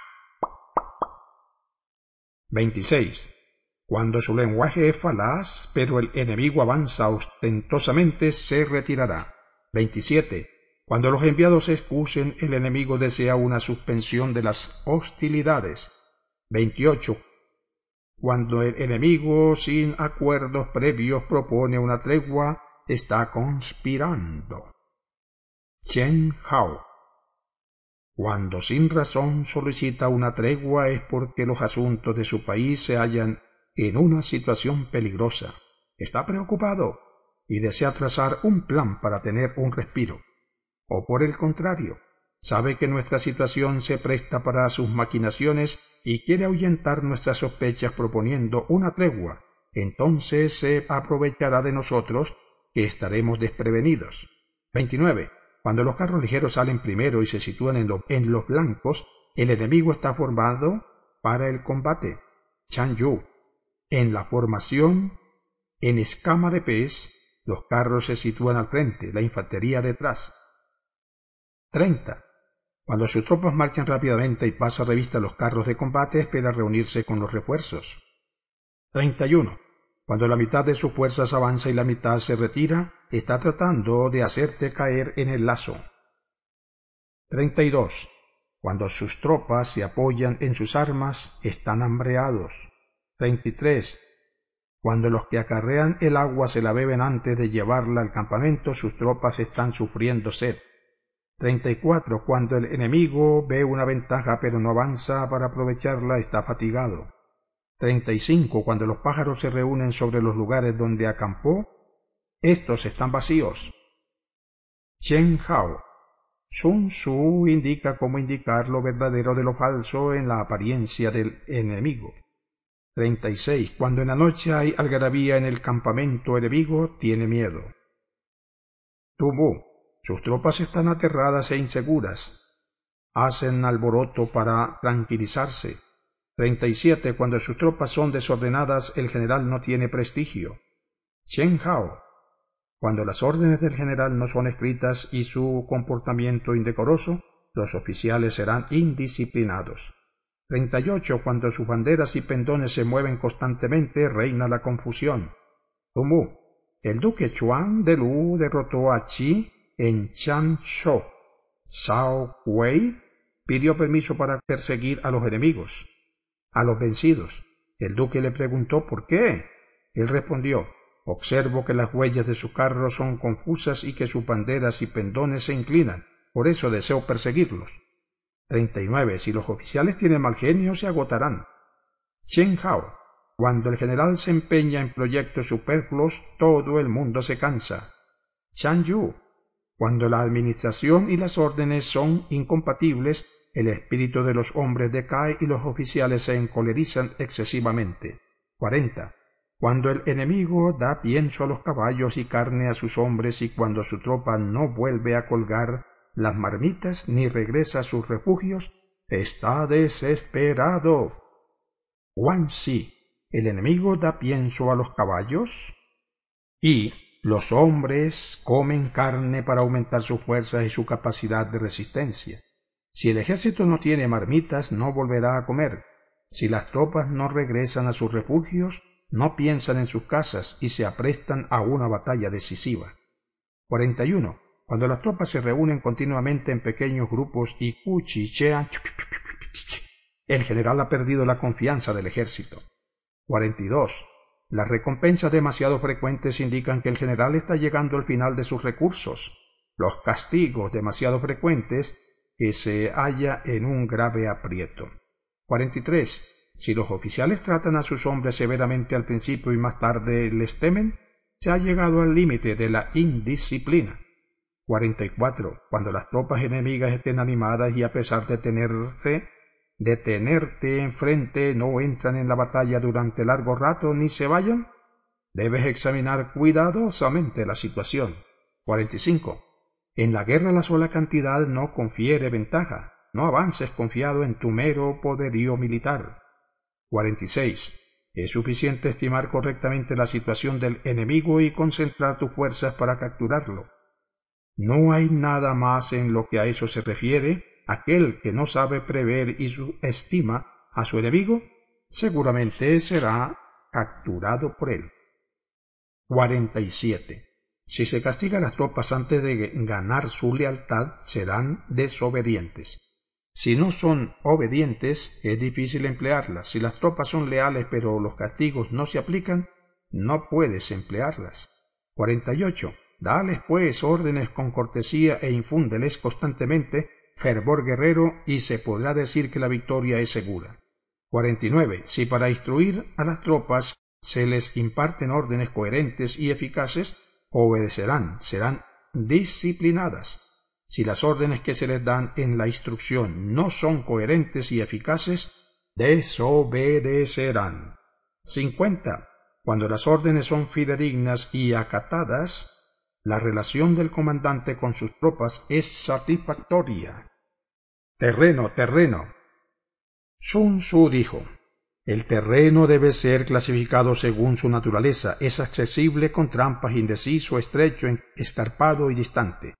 26. Cuando su lenguaje es falaz, pero el enemigo avanza ostentosamente, se retirará. 27. Cuando los enviados se excusen, el enemigo desea una suspensión de las hostilidades. 28. Cuando el enemigo, sin acuerdos previos, propone una tregua, está conspirando. Chen Hao. Cuando sin razón solicita una tregua es porque los asuntos de su país se hallan en una situación peligrosa. Está preocupado y desea trazar un plan para tener un respiro. O por el contrario, sabe que nuestra situación se presta para sus maquinaciones y quiere ahuyentar nuestras sospechas proponiendo una tregua. Entonces se aprovechará de nosotros, que estaremos desprevenidos. 29. Cuando los carros ligeros salen primero y se sitúan en los blancos, el enemigo está formado para el combate. Chan Yu. En la formación, en escama de pez, los carros se sitúan al frente, la infantería detrás. 30. Cuando sus tropas marchan rápidamente y pasa revista a los carros de combate, espera reunirse con los refuerzos. 31. Cuando la mitad de sus fuerzas avanza y la mitad se retira, está tratando de hacerte caer en el lazo. 32. Cuando sus tropas se apoyan en sus armas, están hambreados. 33. Cuando los que acarrean el agua se la beben antes de llevarla al campamento, sus tropas están sufriendo sed. 34. Cuando el enemigo ve una ventaja pero no avanza para aprovecharla, está fatigado. 35. Cuando los pájaros se reúnen sobre los lugares donde acampó, estos están vacíos. Chen Hao. Sun Tzu indica cómo indicar lo verdadero de lo falso en la apariencia del enemigo. 36. Cuando en la noche hay algarabía en el campamento enemigo, tiene miedo. Tu Mu. Sus tropas están aterradas e inseguras. Hacen alboroto para tranquilizarse. 37. Cuando sus tropas son desordenadas, el general no tiene prestigio. Chen Hao. Cuando las órdenes del general no son escritas y su comportamiento indecoroso, los oficiales serán indisciplinados. 38. Cuando sus banderas y pendones se mueven constantemente, reina la confusión. Tu Mu. El duque Chuan de Lu derrotó a Qi en Changsha. Zhao Wei pidió permiso para perseguir a los enemigos, a los vencidos. El duque le preguntó por qué. Él respondió: observo que las huellas de su carro son confusas y que sus banderas y pendones se inclinan, por eso deseo perseguirlos. 39. Si los oficiales tienen mal genio, se agotarán. Chen Hao. Cuando el general se empeña en proyectos superfluos, todo el mundo se cansa. Chan Yu. Cuando la administración y las órdenes son incompatibles, el espíritu de los hombres decae y los oficiales se encolerizan excesivamente. 40. Cuando el enemigo da pienso a los caballos y carne a sus hombres, y cuando su tropa no vuelve a colgar las marmitas ni regresa a sus refugios, está desesperado. Guan Xi. ¿El enemigo da pienso a los caballos? Y los hombres comen carne para aumentar sus fuerzas y su capacidad de resistencia. Si el ejército no tiene marmitas, no volverá a comer. Si las tropas no regresan a sus refugios, no piensan en sus casas y se aprestan a una batalla decisiva. 41. Cuando las tropas se reúnen continuamente en pequeños grupos y cuchichean, el general ha perdido la confianza del ejército. 42. Las recompensas demasiado frecuentes indican que el general está llegando al final de sus recursos. Los castigos demasiado frecuentes, que se halla en un grave aprieto. 43. Si los oficiales tratan a sus hombres severamente al principio y más tarde les temen, se ha llegado al límite de la indisciplina. 44. Cuando las tropas enemigas estén animadas y a pesar de tenerte enfrente no entran en la batalla durante largo rato ni se vayan, debes examinar cuidadosamente la situación. 45. En la guerra la sola cantidad no confiere ventaja. No avances confiado en tu mero poderío militar. 46. Es suficiente estimar correctamente la situación del enemigo y concentrar tus fuerzas para capturarlo. No hay nada más en lo que a eso se refiere. Aquel que no sabe prever y subestima a su enemigo, seguramente será capturado por él. 47. Si se castiga a las tropas antes de ganar su lealtad, serán desobedientes. Si no son obedientes, es difícil emplearlas. Si las tropas son leales pero los castigos no se aplican, no puedes emplearlas. 48. Dales pues órdenes con cortesía e infúndeles constantemente fervor guerrero y se podrá decir que la victoria es segura. 49. Si para instruir a las tropas se les imparten órdenes coherentes y eficaces, obedecerán, serán disciplinadas. Si las órdenes que se les dan en la instrucción no son coherentes y eficaces, desobedecerán. 50. Cuando las órdenes son fidedignas y acatadas, la relación del comandante con sus tropas es satisfactoria. Terreno. Sun Tzu dijo: el terreno debe ser clasificado según su naturaleza, es accesible con trampas, indeciso, estrecho, escarpado y distante.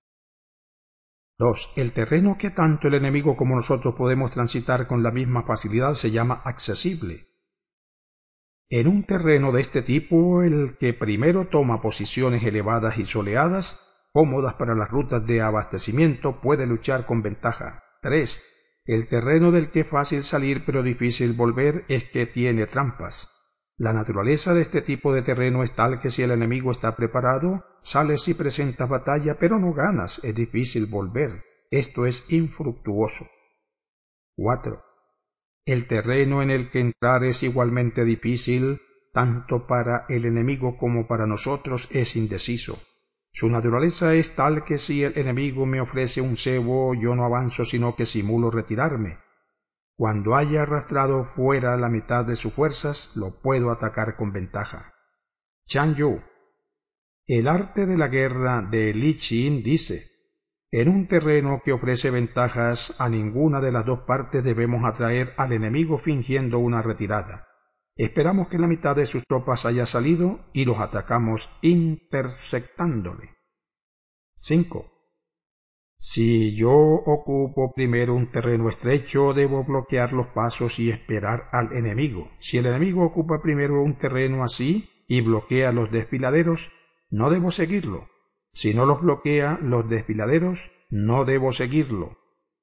2. El terreno que tanto el enemigo como nosotros podemos transitar con la misma facilidad se llama accesible. En un terreno de este tipo, el que primero toma posiciones elevadas y soleadas, cómodas para las rutas de abastecimiento, puede luchar con ventaja. 3. El terreno del que es fácil salir pero difícil volver es que tiene trampas. La naturaleza de este tipo de terreno es tal que si el enemigo está preparado, sales y presentas batalla, pero no ganas, es difícil volver. Esto es infructuoso. 4. El terreno en el que entrar es igualmente difícil, tanto para el enemigo como para nosotros es indeciso. Su naturaleza es tal que si el enemigo me ofrece un cebo, yo no avanzo sino que simulo retirarme. Cuando haya arrastrado fuera la mitad de sus fuerzas, lo puedo atacar con ventaja. Chan Yu. El arte de la guerra de Li Qin dice: en un terreno que ofrece ventajas a ninguna de las dos partes debemos atraer al enemigo fingiendo una retirada. Esperamos que la mitad de sus tropas haya salido y los atacamos interceptándole. 5. Si yo ocupo primero un terreno estrecho, debo bloquear los pasos y esperar al enemigo. Si el enemigo ocupa primero un terreno así y bloquea los desfiladeros, no debo seguirlo. Si no los bloquea los desfiladeros, no debo seguirlo.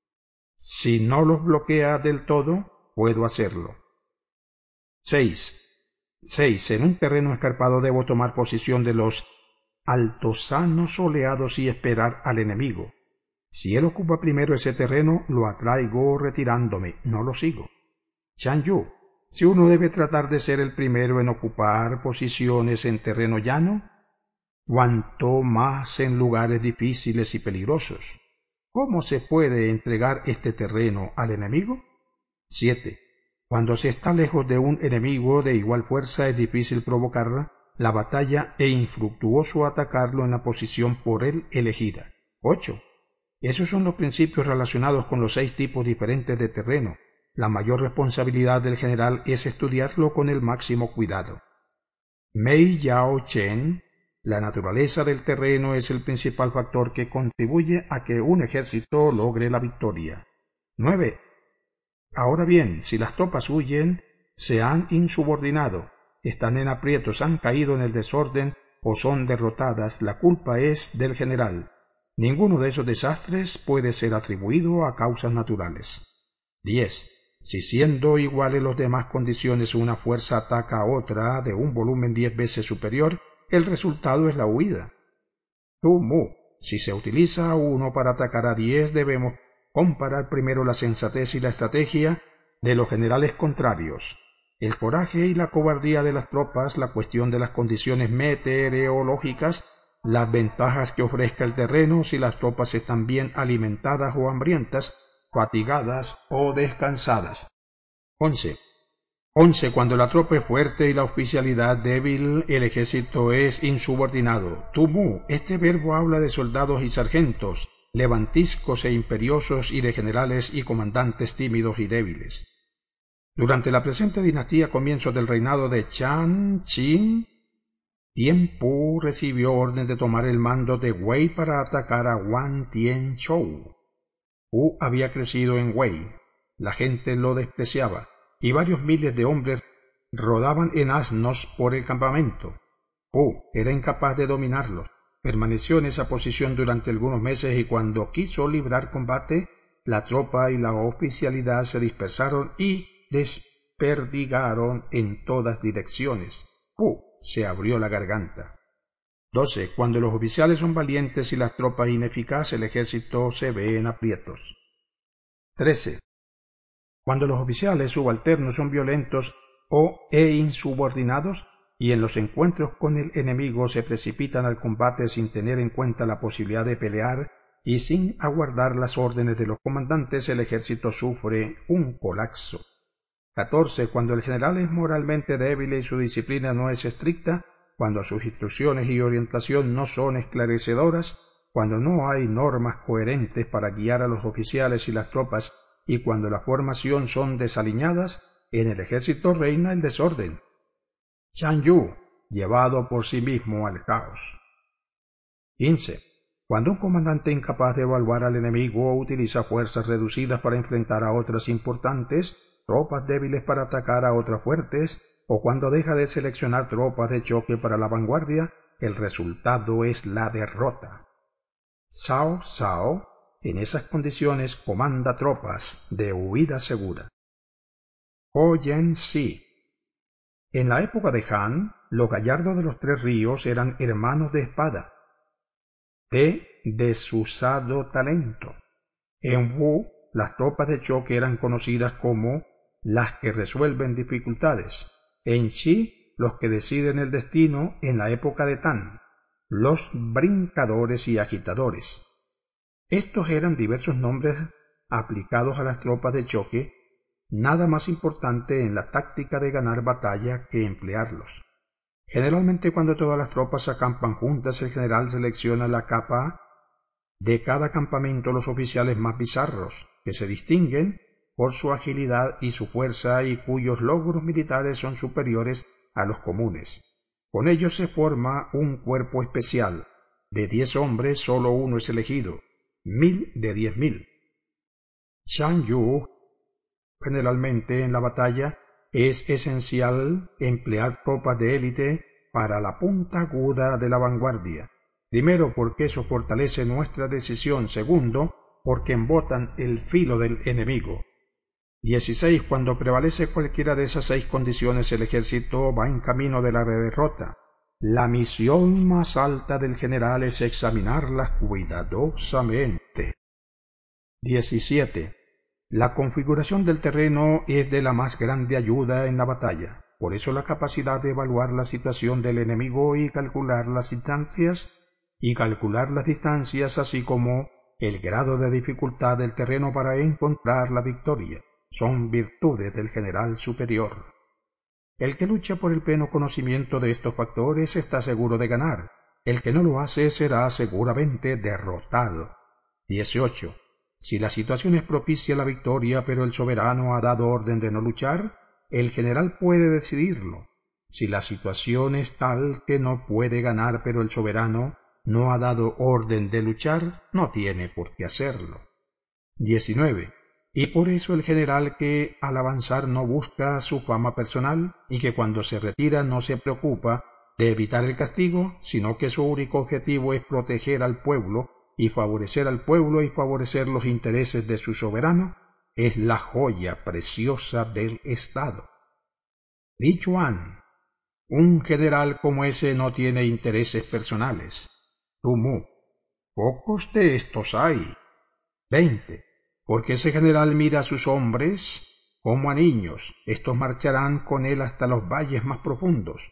Si no los bloquea del todo, puedo hacerlo. 6. En un terreno escarpado debo tomar posición de los altosanos soleados y esperar al enemigo. Si él ocupa primero ese terreno, lo atraigo retirándome, no lo sigo. Chan Yu. Si uno debe tratar de ser el primero en ocupar posiciones en terreno llano, cuanto más en lugares difíciles y peligrosos. ¿Cómo se puede entregar este terreno al enemigo? 7. Cuando se está lejos de un enemigo de igual fuerza es difícil provocar la batalla e infructuoso atacarlo en la posición por él elegida. 8. Esos son los principios relacionados con los 6 tipos diferentes de terreno. La mayor responsabilidad del general es estudiarlo con el máximo cuidado. Mei Yao Chen. La naturaleza del terreno es el principal factor que contribuye a que un ejército logre la victoria. 9. Ahora bien, si las tropas huyen, se han insubordinado, están en aprietos, han caído en el desorden o son derrotadas, la culpa es del general. Ninguno de esos desastres puede ser atribuido a causas naturales. 10. Si siendo iguales las demás condiciones una fuerza ataca a otra de un volumen 10 veces superior, el resultado es la huida. Tu Mu. Si se utiliza a uno para atacar a 10, debemos comparar primero la sensatez y la estrategia de los generales contrarios, el coraje y la cobardía de las tropas, la cuestión de las condiciones meteorológicas las ventajas que ofrezca el terreno si las tropas están bien alimentadas o hambrientas, fatigadas o descansadas. 11. Cuando la tropa es fuerte y la oficialidad débil, el ejército es insubordinado. Tumu, este verbo habla de soldados y sargentos, levantiscos e imperiosos, y de generales y comandantes tímidos y débiles. Durante la presente dinastía, comienzo del reinado de Chan Qin, Tiempu recibió orden de tomar el mando de Wei para atacar a Wan Tianzhou. Pu había crecido en Wei, la gente lo despreciaba, y varios miles de hombres rodaban en asnos por el campamento. Pu era incapaz de dominarlos, permaneció en esa posición durante algunos meses y cuando quiso librar combate, la tropa y la oficialidad se dispersaron y desperdigaron en todas direcciones. Pu se abrió la garganta. 12. Cuando los oficiales son valientes y las tropas ineficaces, el ejército se ve en aprietos. 13. Cuando los oficiales subalternos son violentos e insubordinados, y en los encuentros con el enemigo se precipitan al combate sin tener en cuenta la posibilidad de pelear y sin aguardar las órdenes de los comandantes, el ejército sufre un colapso. 14. Cuando el general es moralmente débil y su disciplina no es estricta, cuando sus instrucciones y orientación no son esclarecedoras, cuando no hay normas coherentes para guiar a los oficiales y las tropas, y cuando la formación son desaliñadas, en el ejército reina el desorden. Shan Yu, llevado por sí mismo al caos. 15. Cuando un comandante incapaz de evaluar al enemigo utiliza fuerzas reducidas para enfrentar a otras importantes, tropas débiles para atacar a otras fuertes, o cuando deja de seleccionar tropas de choque para la vanguardia, el resultado es la derrota. Cao Cao, en esas condiciones, comanda tropas de huida segura. Ho Yen-si. En la época de Han, los gallardos de los tres ríos eran hermanos de espada, de desusado talento. En Wu, las tropas de choque eran conocidas como las que resuelven dificultades. En Xi, los que deciden el destino. En la época de Tan, los brincadores y agitadores. Estos eran diversos nombres aplicados a las tropas de choque, nada más importante en la táctica de ganar batalla que emplearlos. Generalmente cuando todas las tropas acampan juntas, el general selecciona la capa de cada campamento los oficiales más bizarros, que se distinguen por su agilidad y su fuerza y cuyos logros militares son superiores a los comunes. Con ellos se forma un cuerpo especial. De 10 hombres solo uno es elegido, 1000 de 10.000. Shan Yu. Generalmente en la batalla es esencial emplear tropas de élite para la punta aguda de la vanguardia. Primero, porque eso fortalece nuestra decisión. Segundo, porque embotan el filo del enemigo. 16. Cuando prevalece cualquiera de esas 6 condiciones, el ejército va en camino de la derrota. La misión más alta del general es examinarlas cuidadosamente. 17. La configuración del terreno es de la más grande ayuda en la batalla. Por eso la capacidad de evaluar la situación del enemigo y calcular las distancias, así como el grado de dificultad del terreno para encontrar la victoria, son virtudes del general superior. El que lucha por el pleno conocimiento de estos factores está seguro de ganar. El que no lo hace será seguramente derrotado. 18. Si la situación es propicia a la victoria, pero el soberano ha dado orden de no luchar, el general puede decidirlo. Si la situación es tal que no puede ganar, pero el soberano no ha dado orden de luchar, no tiene por qué hacerlo. 19. Y por eso el general que al avanzar no busca su fama personal y que cuando se retira no se preocupa de evitar el castigo, sino que su único objetivo es proteger al pueblo y favorecer los intereses de su soberano, es la joya preciosa del Estado. Li Chuan. Un general como ese no tiene intereses personales. Tu Mu. Pocos de estos hay. 20. Porque ese general mira a sus hombres como a niños. Estos marcharán con él hasta los valles más profundos.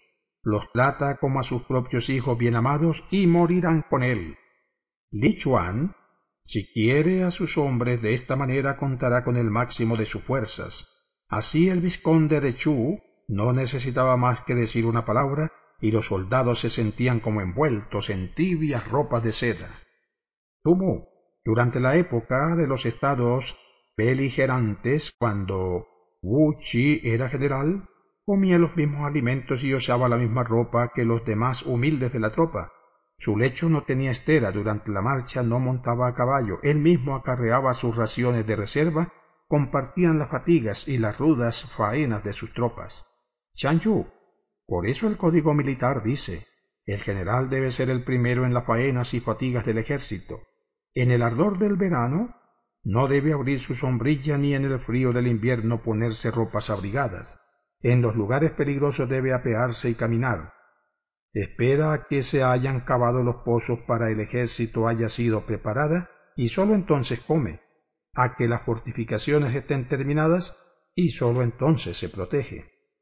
los trata como a sus propios hijos bien amados y morirán con él. Li Chuan, si quiere a sus hombres de esta manera, contará con el máximo de sus fuerzas. Así el vizconde de Chu no necesitaba más que decir una palabra y los soldados se sentían como envueltos en tibias ropas de seda. Tumu, durante la época de los estados beligerantes, cuando Wu Chi era general, comía los mismos alimentos y usaba la misma ropa que los demás humildes de la tropa. Su lecho no tenía estera, durante la marcha no montaba a caballo, él mismo acarreaba sus raciones de reserva, compartían las fatigas y las rudas faenas de sus tropas. Shan Yu, por eso el código militar dice, el general debe ser el primero en las faenas y fatigas del ejército. En el ardor del verano no debe abrir su sombrilla ni en el frío del invierno ponerse ropas abrigadas. En los lugares peligrosos debe apearse y caminar. Espera a que se hayan cavado los pozos para el ejército haya sido preparada y sólo entonces come, a que las fortificaciones estén terminadas y sólo entonces se protege.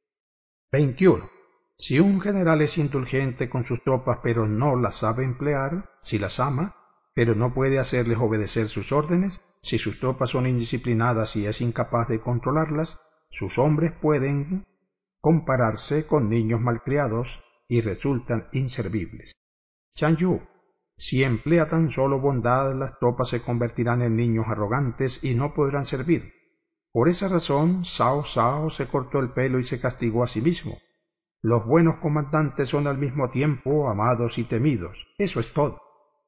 21. Si un general es indulgente con sus tropas pero no las sabe emplear, si las ama, pero no puede hacerles obedecer sus órdenes, si sus tropas son indisciplinadas y es incapaz de controlarlas, sus hombres pueden compararse con niños malcriados y resultan inservibles. Shan Yu, si emplea tan solo bondad, las tropas se convertirán en niños arrogantes y no podrán servir. Por esa razón, Cao Cao se cortó el pelo y se castigó a sí mismo. Los buenos comandantes son al mismo tiempo amados y temidos. Eso es todo.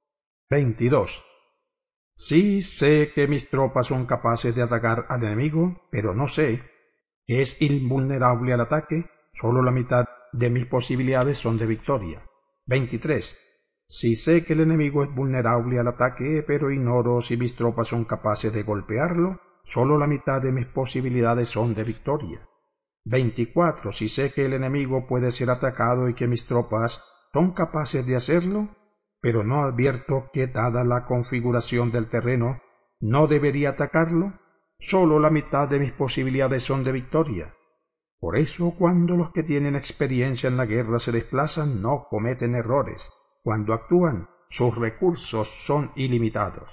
22. Sí sé que mis tropas son capaces de atacar al enemigo, pero no sé que es invulnerable al ataque. Solo la mitad de mis posibilidades son de victoria. 23. Sí sé que el enemigo es vulnerable al ataque, pero ignoro si mis tropas son capaces de golpearlo. Solo la mitad de mis posibilidades son de victoria. 24. Si sé que el enemigo puede ser atacado y que mis tropas son capaces de hacerlo, pero no advierto que, dada la configuración del terreno, no debería atacarlo. Solo la mitad de mis posibilidades son de victoria. Por eso, cuando los que tienen experiencia en la guerra se desplazan, no cometen errores. Cuando actúan, sus recursos son ilimitados.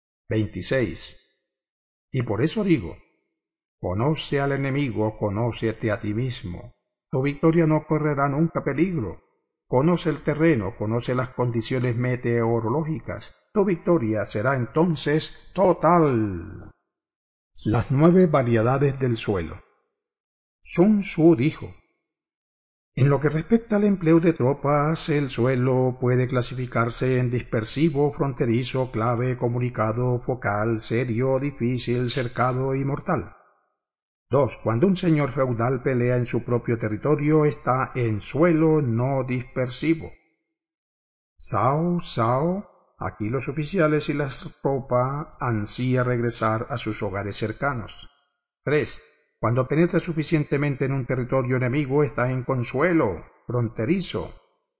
26. Y por eso digo, conoce al enemigo, conócete a ti mismo. Tu victoria no correrá nunca peligro. Conoce el terreno, conoce las condiciones meteorológicas. Tu victoria será entonces total. Las 9 variedades del suelo. Sun Tzu dijo, en lo que respecta al empleo de tropas, el suelo puede clasificarse en dispersivo, fronterizo, clave, comunicado, focal, serio, difícil, cercado y mortal. 2. Cuando un señor feudal pelea en su propio territorio, está en suelo no dispersivo. Cao Cao, aquí los oficiales y las tropas ansía regresar a sus hogares cercanos. 3. Cuando penetra suficientemente en un territorio enemigo, está en consuelo, fronterizo.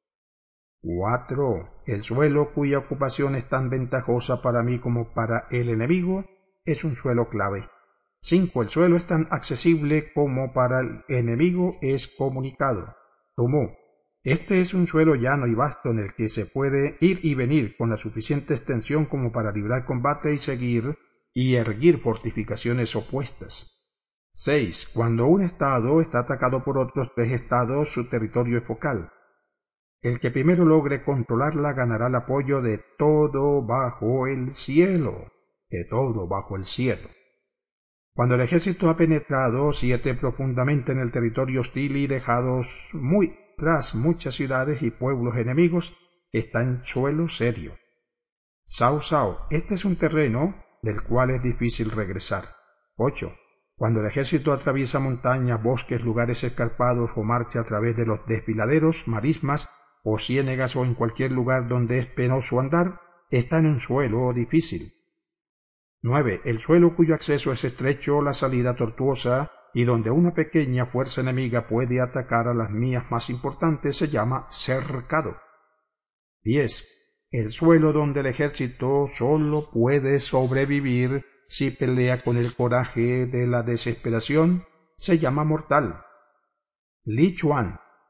4. El suelo cuya ocupación es tan ventajosa para mí como para el enemigo es un suelo clave. 5. El suelo es tan accesible como para el enemigo es comunicado. Tumu. Este es un suelo llano y vasto en el que se puede ir y venir con la suficiente extensión como para librar combate y seguir y erguir fortificaciones opuestas. 6. Cuando un estado está atacado por otros 3 estados, su territorio es focal. El que primero logre controlarla ganará el apoyo de todo bajo el cielo. De todo bajo el cielo. Cuando el ejército ha penetrado 7 profundamente en el territorio hostil y dejados muy tras muchas ciudades y pueblos enemigos, está en suelo serio. Cao Cao, este es un terreno del cual es difícil regresar. 8. Cuando el ejército atraviesa montañas, bosques, lugares escarpados o marcha a través de los desfiladeros, marismas o ciénegas o en cualquier lugar donde es penoso andar, está en un suelo difícil. 9. El suelo cuyo acceso es estrecho, la salida tortuosa y donde una pequeña fuerza enemiga puede atacar a las mías más importantes se llama cercado. 10. El suelo donde el ejército solo puede sobrevivir si pelea con el coraje de la desesperación se llama mortal. Li Chuan.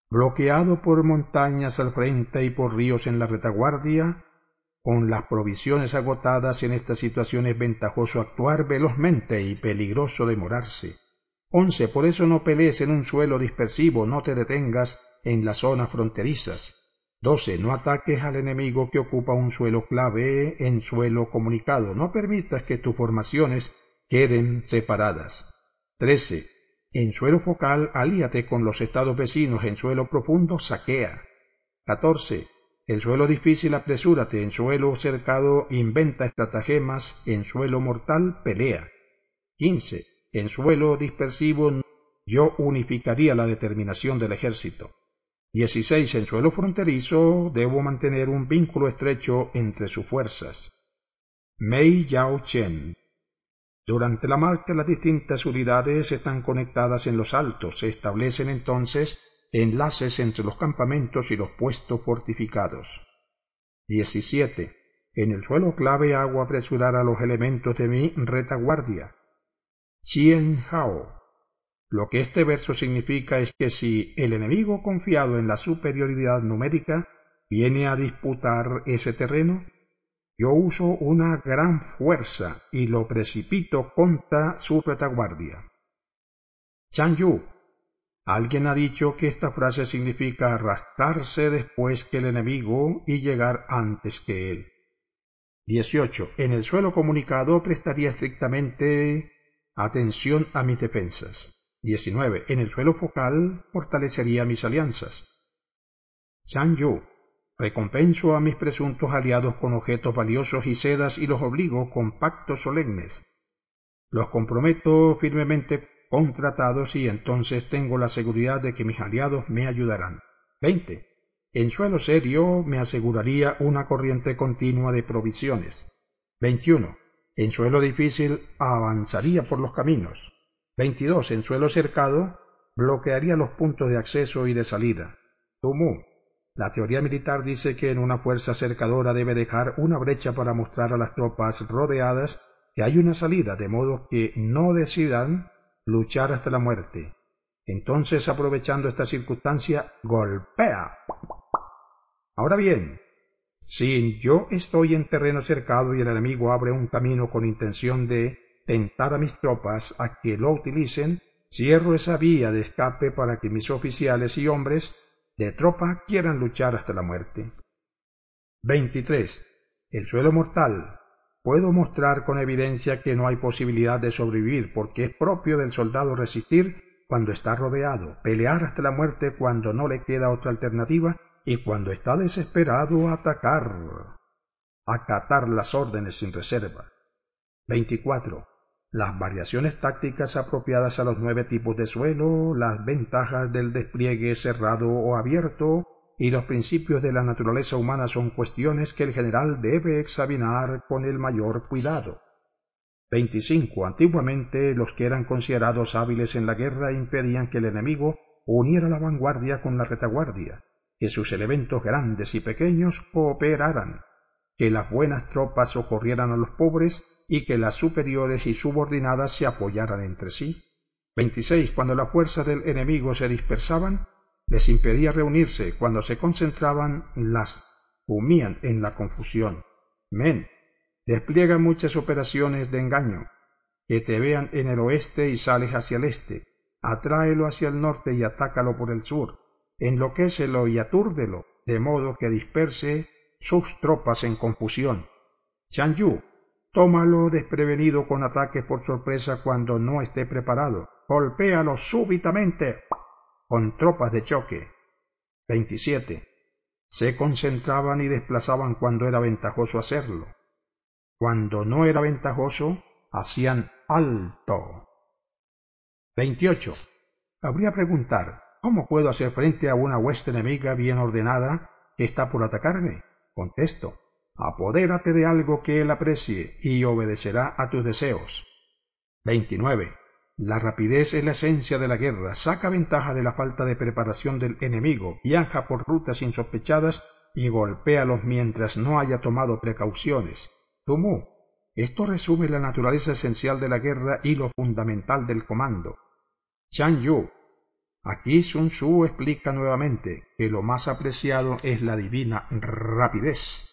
Bloqueado por montañas al frente y por ríos en la retaguardia, con las provisiones agotadas en esta situación es ventajoso actuar velozmente y peligroso demorarse. 11. Por eso no pelees en un suelo dispersivo, no te detengas en las zonas fronterizas. 12. No ataques al enemigo que ocupa un suelo clave en suelo comunicado. No permitas que tus formaciones queden separadas. 13. En suelo focal, alíate con los estados vecinos. En suelo profundo, saquea. 14. En suelo difícil, apresúrate. En suelo cercado, inventa estratagemas. En suelo mortal, pelea. 15. En suelo dispersivo, yo unificaría la determinación del ejército. 16. En suelo fronterizo, debo mantener un vínculo estrecho entre sus fuerzas. Mei Yao Chen. Durante la marcha las distintas unidades están conectadas en los altos. Se establecen entonces enlaces entre los campamentos y los puestos fortificados. 17. En el suelo clave hago apresurar a los elementos de mi retaguardia. Chien Hao. Lo que este verso significa es que si el enemigo confiado en la superioridad numérica viene a disputar ese terreno, yo uso una gran fuerza y lo precipito contra su retaguardia. Chan Yu. Alguien ha dicho que esta frase significa arrastrarse después que el enemigo y llegar antes que él. 18. En el suelo comunicado prestaría estrictamente atención a mis defensas. 19. En el suelo focal fortalecería mis alianzas. Chan Yu. Recompenso a mis presuntos aliados con objetos valiosos y sedas y los obligo con pactos solemnes. Los comprometo firmemente con tratados y entonces tengo la seguridad de que mis aliados me ayudarán. 20. En suelo serio me aseguraría una corriente continua de provisiones. 21. En suelo difícil avanzaría por los caminos. 22. En suelo cercado bloquearía los puntos de acceso y de salida. Tumu. La teoría militar dice que en una fuerza cercadora debe dejar una brecha para mostrar a las tropas rodeadas que hay una salida, de modo que no decidan luchar hasta la muerte. Entonces, aprovechando esta circunstancia, golpea. Ahora bien, si yo estoy en terreno cercado y el enemigo abre un camino con intención de tentar a mis tropas a que lo utilicen, cierro esa vía de escape para que mis oficiales y hombres de tropa quieran luchar hasta la muerte. 23. El suelo mortal. Puedo mostrar con evidencia que no hay posibilidad de sobrevivir porque es propio del soldado resistir cuando está rodeado, pelear hasta la muerte cuando no le queda otra alternativa y cuando está desesperado atacar, acatar las órdenes sin reserva. 24. Las variaciones tácticas apropiadas a los 9 tipos de suelo, las ventajas del despliegue cerrado o abierto y los principios de la naturaleza humana son cuestiones que el general debe examinar con el mayor cuidado. 25. Antiguamente los que eran considerados hábiles en la guerra impedían que el enemigo uniera la vanguardia con la retaguardia, que sus elementos grandes y pequeños cooperaran, que las buenas tropas socorrieran a los pobres y que las superiores y subordinadas se apoyaran entre sí. 26. Cuando las fuerzas del enemigo se dispersaban, les impedía reunirse. Cuando se concentraban, las sumían en la confusión. Men. Despliega muchas operaciones de engaño. Que te vean en el oeste y sales hacia el este. Atráelo hacia el norte y atácalo por el sur. Enloquécelo y atúrdelo, de modo que disperse sus tropas en confusión. Chan Yu. Tómalo desprevenido con ataques por sorpresa cuando no esté preparado. Golpéalo súbitamente con tropas de choque. 27. Se concentraban y desplazaban cuando era ventajoso hacerlo. Cuando no era ventajoso, hacían alto. 28. Habría preguntar, ¿cómo puedo hacer frente a una hueste enemiga bien ordenada que está por atacarme? Contesto, apodérate de algo que él aprecie y obedecerá a tus deseos. 29. La rapidez es la esencia de la guerra. Saca ventaja de la falta de preparación del enemigo, viaja por rutas insospechadas y golpéalos mientras no haya tomado precauciones. Tumu. Esto resume la naturaleza esencial de la guerra y lo fundamental del comando. Chan Yu. Aquí Sun Tzu explica nuevamente que lo más apreciado es la divina rapidez.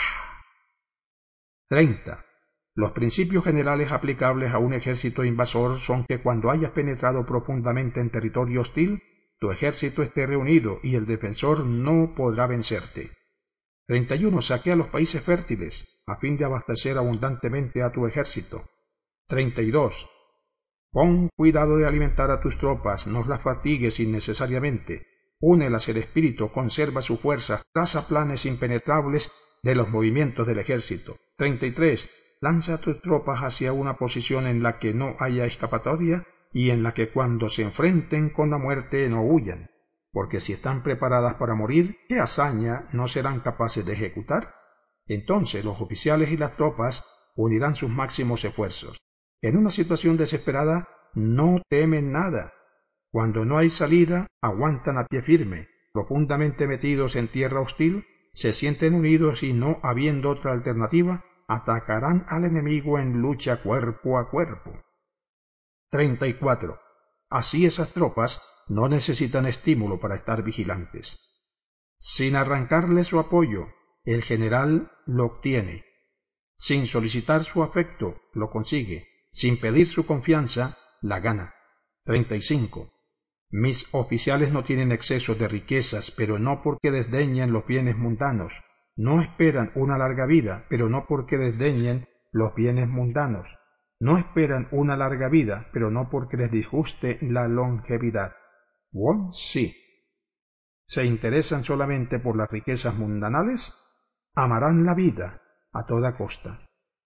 30. Los principios generales aplicables a un ejército invasor son que cuando hayas penetrado profundamente en territorio hostil, tu ejército esté reunido y el defensor no podrá vencerte. 31. Saquea los países fértiles a fin de abastecer abundantemente a tu ejército. 32. Pon cuidado de alimentar a tus tropas, no las fatigues innecesariamente. Únelas el espíritu, conserva sus fuerzas, traza planes impenetrables de los movimientos del ejército. 33. Lanza a tus tropas hacia una posición en la que no haya escapatoria y en la que cuando se enfrenten con la muerte no huyan, porque si están preparadas para morir, ¿qué hazaña no serán capaces de ejecutar? Entonces los oficiales y las tropas unirán sus máximos esfuerzos. En una situación desesperada no temen nada. Cuando no hay salida, aguantan a pie firme. Profundamente metidos en tierra hostil, se sienten unidos y no habiendo otra alternativa, atacarán al enemigo en lucha cuerpo a cuerpo. 34. Así esas tropas no necesitan estímulo para estar vigilantes. Sin arrancarle su apoyo, el general lo obtiene. Sin solicitar su afecto, lo consigue. Sin pedir su confianza, la gana. 35. Mis oficiales no tienen exceso de riquezas, pero no porque desdeñen los bienes mundanos. No esperan una larga vida, pero no porque desdeñen los bienes mundanos. No esperan una larga vida, pero no porque les disguste la longevidad. Sí. ¿Se interesan solamente por las riquezas mundanales? Amarán la vida a toda costa.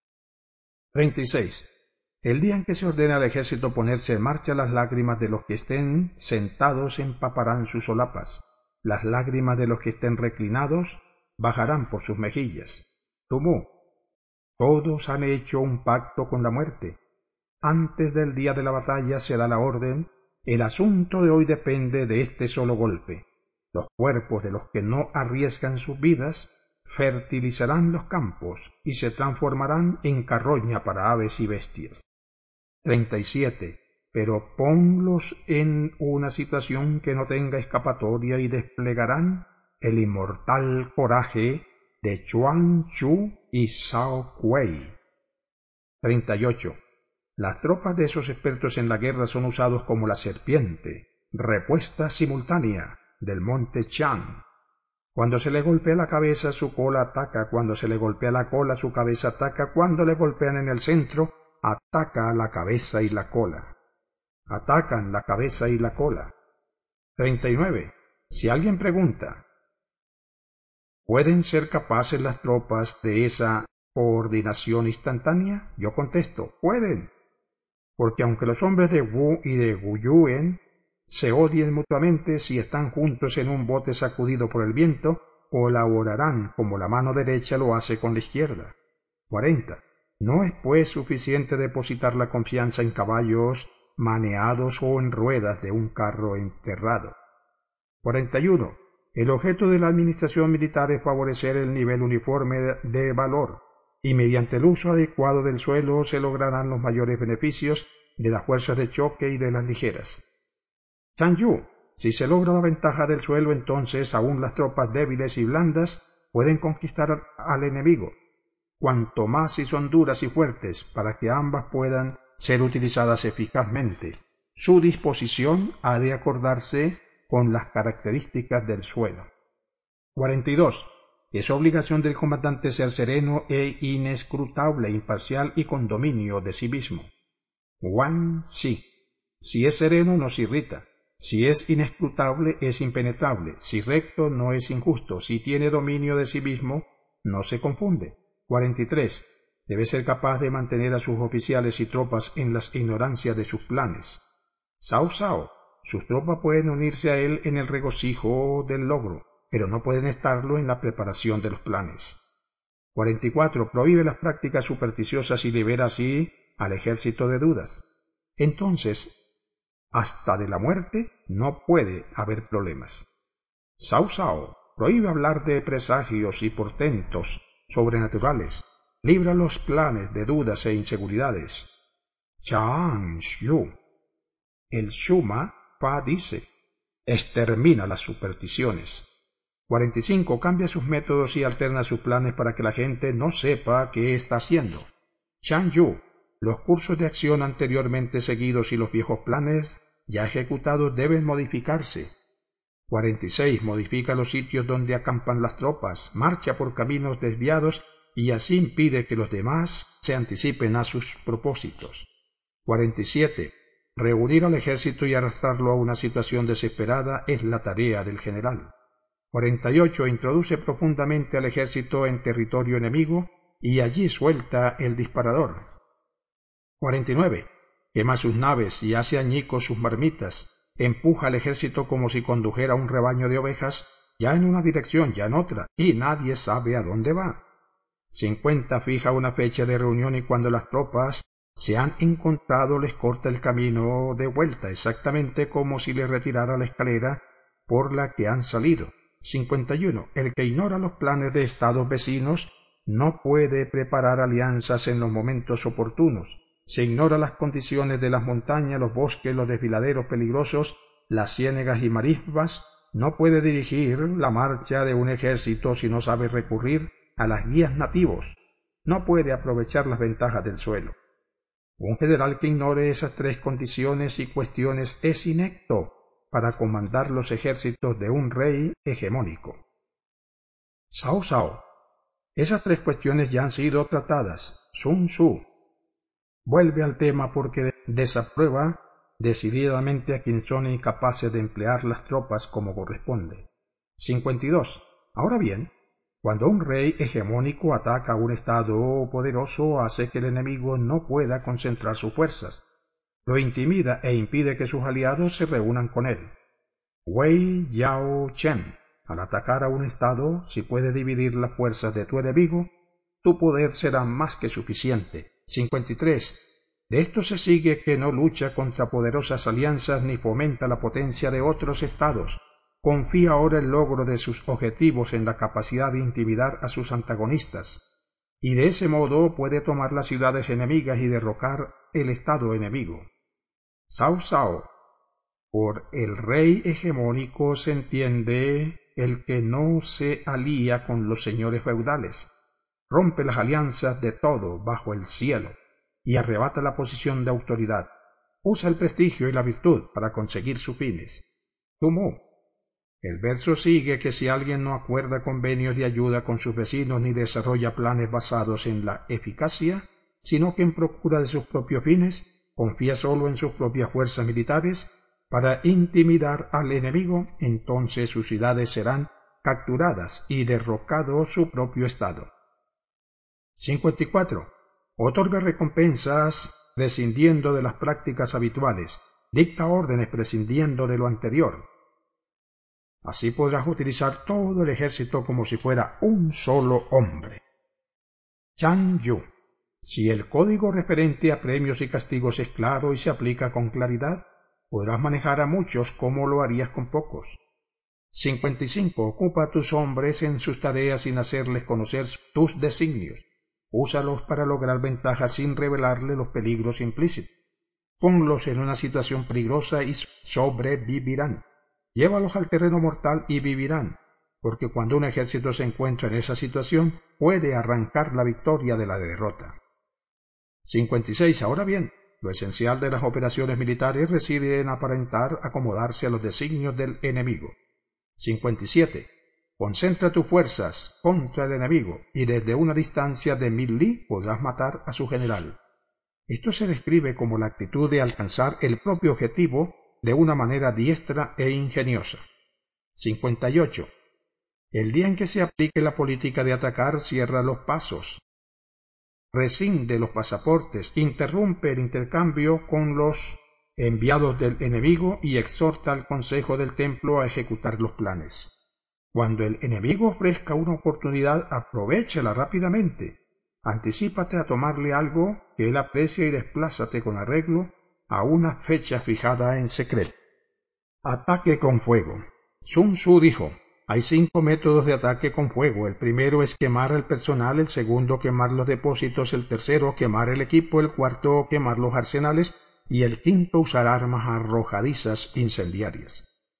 36. El día en que se ordena al ejército ponerse en marcha, las lágrimas de los que estén sentados empaparán sus solapas. Las lágrimas de los que estén reclinados bajarán por sus mejillas. Tumú. Todos han hecho un pacto con la muerte. Antes del día de la batalla se da la orden. El asunto de hoy depende de este solo golpe. Los cuerpos de los que no arriesgan sus vidas fertilizarán los campos y se transformarán en carroña para aves y bestias. 37. Pero ponlos en una situación que no tenga escapatoria y desplegarán el inmortal coraje de Chuang Tzu y Zhao Kuei. 38. Las tropas de esos expertos en la guerra son usados como la serpiente, repuesta simultánea del monte Chan. Cuando se le golpea la cabeza, su cola ataca; cuando se le golpea la cola, su cabeza ataca; cuando le golpean en el centro, ataca la cabeza y la cola. Atacan la cabeza y la cola. 39. Si alguien pregunta, ¿pueden ser capaces las tropas de esa coordinación instantánea? Yo contesto, pueden. Porque aunque los hombres de Wu y de Guyuan se odien mutuamente, si están juntos en un bote sacudido por el viento, colaborarán como la mano derecha lo hace con la izquierda. 40. No es pues suficiente depositar la confianza en caballos maneados o en ruedas de un carro enterrado. 41. El objeto de la administración militar es favorecer el nivel uniforme de valor, y mediante el uso adecuado del suelo se lograrán los mayores beneficios de las fuerzas de choque y de las ligeras. Chan Yu. Si se logra la ventaja del suelo, entonces aún las tropas débiles y blandas pueden conquistar al enemigo. Cuanto más si son duras y fuertes, para que ambas puedan ser utilizadas eficazmente. Su disposición ha de acordarse con las características del suelo. 42. Es obligación del comandante ser sereno e inescrutable, imparcial y con dominio de sí mismo. Sí. Si es sereno, nos irrita. Si es inescrutable, es impenetrable. Si recto, no es injusto. Si tiene dominio de sí mismo, no se confunde. 43. Debe ser capaz de mantener a sus oficiales y tropas en las ignorancias de sus planes. Cao Cao. Sus tropas pueden unirse a él en el regocijo del logro, pero no pueden estarlo en la preparación de los planes. 44. Prohíbe las prácticas supersticiosas y libera así al ejército de dudas. Entonces, hasta de la muerte no puede haber problemas. Cao Cao prohíbe hablar de presagios y portentos sobrenaturales. Libra los planes de dudas e inseguridades. Chang Yu. El Shuma Fa dice, Extermina las supersticiones. 45. Cambia sus métodos y alterna sus planes para que la gente no sepa qué está haciendo. Shan Yu. Los cursos de acción anteriormente seguidos y los viejos planes ya ejecutados deben modificarse. 46. Modifica los sitios donde acampan las tropas, marcha por caminos desviados y así impide que los demás se anticipen a sus propósitos. 47. Reunir al ejército y arrastrarlo a una situación desesperada es la tarea del general. 48. Introduce profundamente al ejército en territorio enemigo y allí suelta el disparador. 49. Quema sus naves y hace añicos sus marmitas. Empuja al ejército como si condujera un rebaño de ovejas, ya en una dirección, ya en otra, y nadie sabe a dónde va. 50. Fija una fecha de reunión y cuando las tropas se han encontrado les corta el camino de vuelta, exactamente como si les retirara la escalera por la que han salido. 51. El que ignora los planes de estados vecinos no puede preparar alianzas en los momentos oportunos. Se ignora las condiciones de las montañas, los bosques, los desfiladeros peligrosos, las ciénegas y marismas, no puede dirigir la marcha de un ejército si no sabe recurrir a las guías nativos, no puede aprovechar las ventajas del suelo. Un general que ignore esas tres condiciones y cuestiones es inepto para comandar los ejércitos de un rey hegemónico. Cao Cao. Esas tres cuestiones ya han sido tratadas. Sun Tzu vuelve al tema porque desaprueba decididamente a quienes son incapaces de emplear las tropas como corresponde. 52. Ahora bien, cuando un rey hegemónico ataca a un estado poderoso, hace que el enemigo no pueda concentrar sus fuerzas, lo intimida e impide que sus aliados se reúnan con él. Wei Yao Chen. Al atacar a un estado, si puedes dividir las fuerzas de tu enemigo, tu poder será más que suficiente. 53. De esto se sigue que no lucha contra poderosas alianzas ni fomenta la potencia de otros estados. Confía ahora el logro de sus objetivos en la capacidad de intimidar a sus antagonistas, y de ese modo puede tomar las ciudades enemigas y derrocar el estado enemigo. Cao Cao. Por el rey hegemónico se entiende el que no se alía con los señores feudales, rompe las alianzas de todo bajo el cielo y arrebata la posición de autoridad, usa el prestigio y la virtud para conseguir sus fines. Tumú. El verso sigue que si alguien no acuerda convenios de ayuda con sus vecinos ni desarrolla planes basados en la eficacia, sino que en procura de sus propios fines, confía solo en sus propias fuerzas militares para intimidar al enemigo, entonces sus ciudades serán capturadas y derrocado su propio estado. 54. Otorga recompensas prescindiendo de las prácticas habituales, dicta órdenes prescindiendo de lo anterior. Así podrás utilizar todo el ejército como si fuera un solo hombre. Shan Yu. Si el código referente a premios y castigos es claro y se aplica con claridad, podrás manejar a muchos como lo harías con pocos. 55. Ocupa a tus hombres en sus tareas sin hacerles conocer tus designios. Úsalos para lograr ventajas sin revelarle los peligros implícitos. Ponlos en una situación peligrosa y sobrevivirán. Llévalos al terreno mortal y vivirán, porque cuando un ejército se encuentra en esa situación, puede arrancar la victoria de la derrota. 56. Ahora bien, lo esencial de las operaciones militares reside en aparentar acomodarse a los designios del enemigo. 57. Concentra tus fuerzas contra el enemigo y desde una distancia de 1000 li podrás matar a su general. Esto se describe como la actitud de alcanzar el propio objetivo de una manera diestra e ingeniosa. 58. El día en que se aplique la política de atacar, cierra los pasos, rescinde los pasaportes, interrumpe el intercambio con los enviados del enemigo y exhorta al Consejo del Templo a ejecutar los planes. Cuando el enemigo ofrezca una oportunidad, aprovéchala rápidamente. Anticípate a tomarle algo que él aprecia y desplázate con arreglo a una fecha fijada en secreto. Ataque con fuego. Sun Tzu dijo, hay 5 métodos de ataque con fuego. El primero es quemar al personal, el segundo quemar los depósitos, el tercero quemar el equipo, el cuarto quemar los arsenales y el quinto usar armas arrojadizas incendiarias.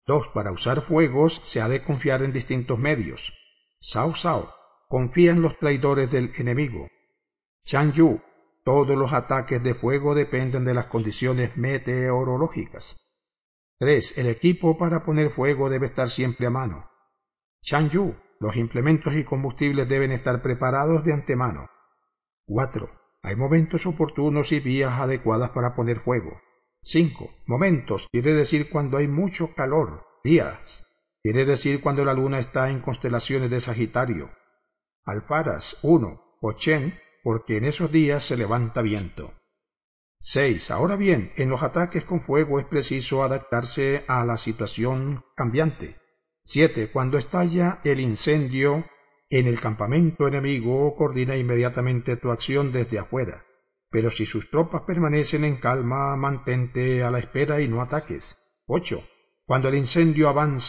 2. Para usar fuegos se ha de confiar en distintos medios. Cao Cao, confía en los traidores del enemigo. Shan Yu, todos los ataques de fuego dependen de las condiciones meteorológicas. 3. El equipo para poner fuego debe estar siempre a mano. Shan Yu, los implementos y combustibles deben estar preparados de antemano. 4. Hay momentos oportunos y vías adecuadas para poner fuego. 5. Momentos quiere decir cuando hay mucho calor. Días quiere decir cuando la luna está en constelaciones de Sagitario. Alfaras 1 o Chen, porque en esos días se levanta viento. 6. Ahora bien, en los ataques con fuego es preciso adaptarse a la situación cambiante. 7. Cuando estalla el incendio en el campamento enemigo, coordina inmediatamente tu acción desde afuera. Pero si sus tropas permanecen en calma, mantente a la espera y no ataques. 8. Cuando el incendio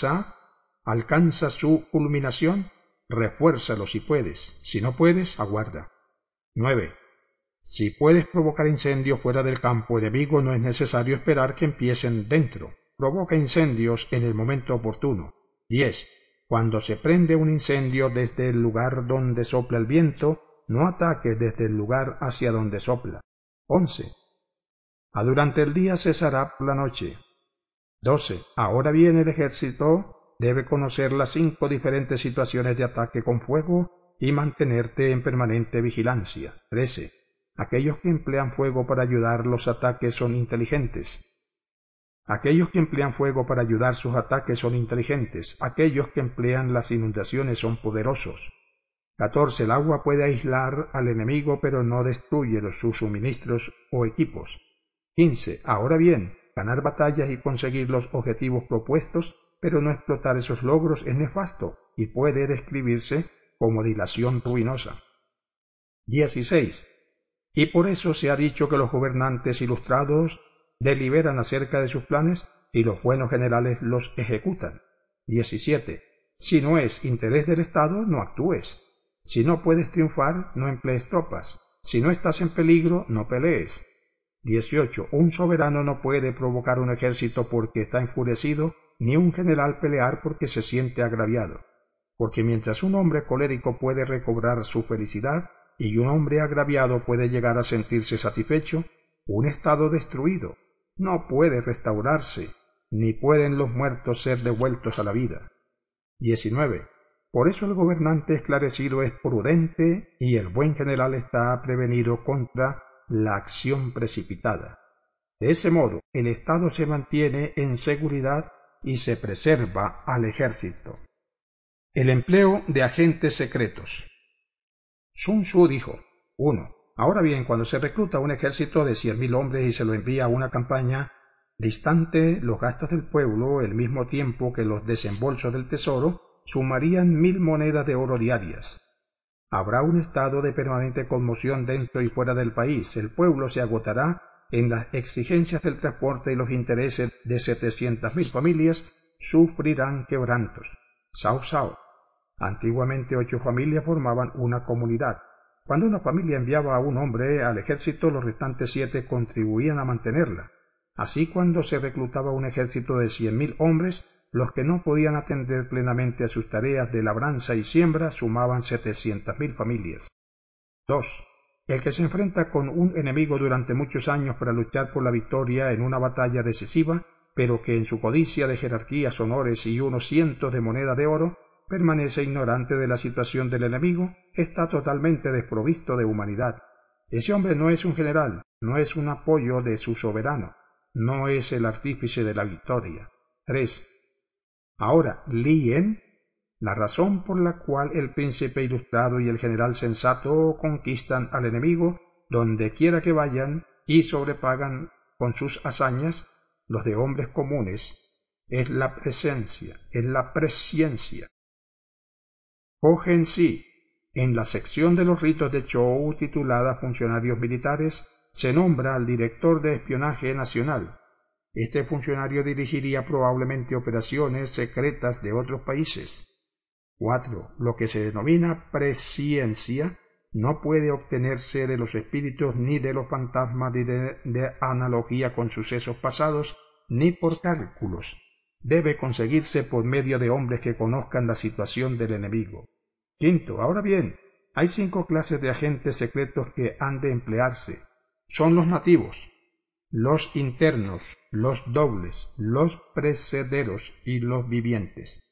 alcanza su culminación, refuérzalo si puedes. Si no puedes, aguarda. 9. Si puedes provocar incendios fuera del campo enemigo, no es necesario esperar que empiecen dentro. Provoca incendios en el momento oportuno. 10. Cuando se prende un incendio desde el lugar donde sopla el viento, no ataques desde el lugar hacia donde sopla. 11. Durante el día cesará por la noche. 12. Ahora bien, el ejército debe conocer las 5 diferentes situaciones de ataque con fuego y mantenerte en permanente vigilancia. 13. Aquellos que emplean fuego para ayudar los ataques son inteligentes. Aquellos que emplean fuego para ayudar sus ataques son inteligentes. Aquellos que emplean las inundaciones son poderosos. 14. El agua puede aislar al enemigo, pero no destruye sus suministros o equipos. 15. Ahora bien, ganar batallas y conseguir los objetivos propuestos, pero no explotar esos logros es nefasto y puede describirse como dilación ruinosa. 16. Y por eso se ha dicho que los gobernantes ilustrados deliberan acerca de sus planes y los buenos generales los ejecutan. 17. Si no es interés del Estado, no actúes. Si no puedes triunfar, no emplees tropas. Si no estás en peligro, no pelees. 18. Un soberano no puede provocar un ejército porque está enfurecido, ni un general pelear porque se siente agraviado. Porque mientras un hombre colérico puede recobrar su felicidad, y un hombre agraviado puede llegar a sentirse satisfecho, un estado destruido no puede restaurarse, ni pueden los muertos ser devueltos a la vida. 19. Por eso el gobernante esclarecido es prudente y el buen general está prevenido contra la acción precipitada. De ese modo, el Estado se mantiene en seguridad y se preserva al ejército. El empleo de agentes secretos. Sun Tzu dijo: 1. Ahora bien, cuando se recluta un ejército de 100.000 hombres y se lo envía a una campaña distante, los gastos del pueblo, el mismo tiempo que los desembolsos del tesoro, sumarían 1.000 monedas de oro diarias. Habrá un estado de permanente conmoción dentro y fuera del país. El pueblo se agotará en las exigencias del transporte y los intereses de 700.000 familias sufrirán quebrantos. Cao Cao. Antiguamente 8 familias formaban una comunidad. Cuando una familia enviaba a un hombre al ejército, los restantes 7 contribuían a mantenerla. Así, cuando se reclutaba un ejército de 100.000 hombres, los que no podían atender plenamente a sus tareas de labranza y siembra sumaban 700.000 familias. 2. El que se enfrenta con un enemigo durante muchos años para luchar por la victoria en una batalla decisiva, pero que en su codicia de jerarquías, honores y unos cientos de monedas de oro, permanece ignorante de la situación del enemigo, está totalmente desprovisto de humanidad. Ese hombre no es un general, no es un apoyo de su soberano, no es el artífice de la victoria. 3. Ahora, Lien, la razón por la cual el príncipe ilustrado y el general sensato conquistan al enemigo donde quiera que vayan y sobrepagan con sus hazañas los de hombres comunes, es la presencia, es la presciencia. Ho-Heng-Si, en la sección de los ritos de Chou titulada Funcionarios Militares, se nombra al director de espionaje nacional. Este funcionario dirigiría probablemente operaciones secretas de otros países. 4. Lo que se denomina presciencia no puede obtenerse de los espíritus ni de los fantasmas ni de analogía con sucesos pasados, ni por cálculos. debe conseguirse por medio de hombres que conozcan la situación del enemigo. Quinto, ahora bien, hay 5 clases de agentes secretos que han de emplearse. Son los nativos, los internos, los dobles, los precederos y los vivientes.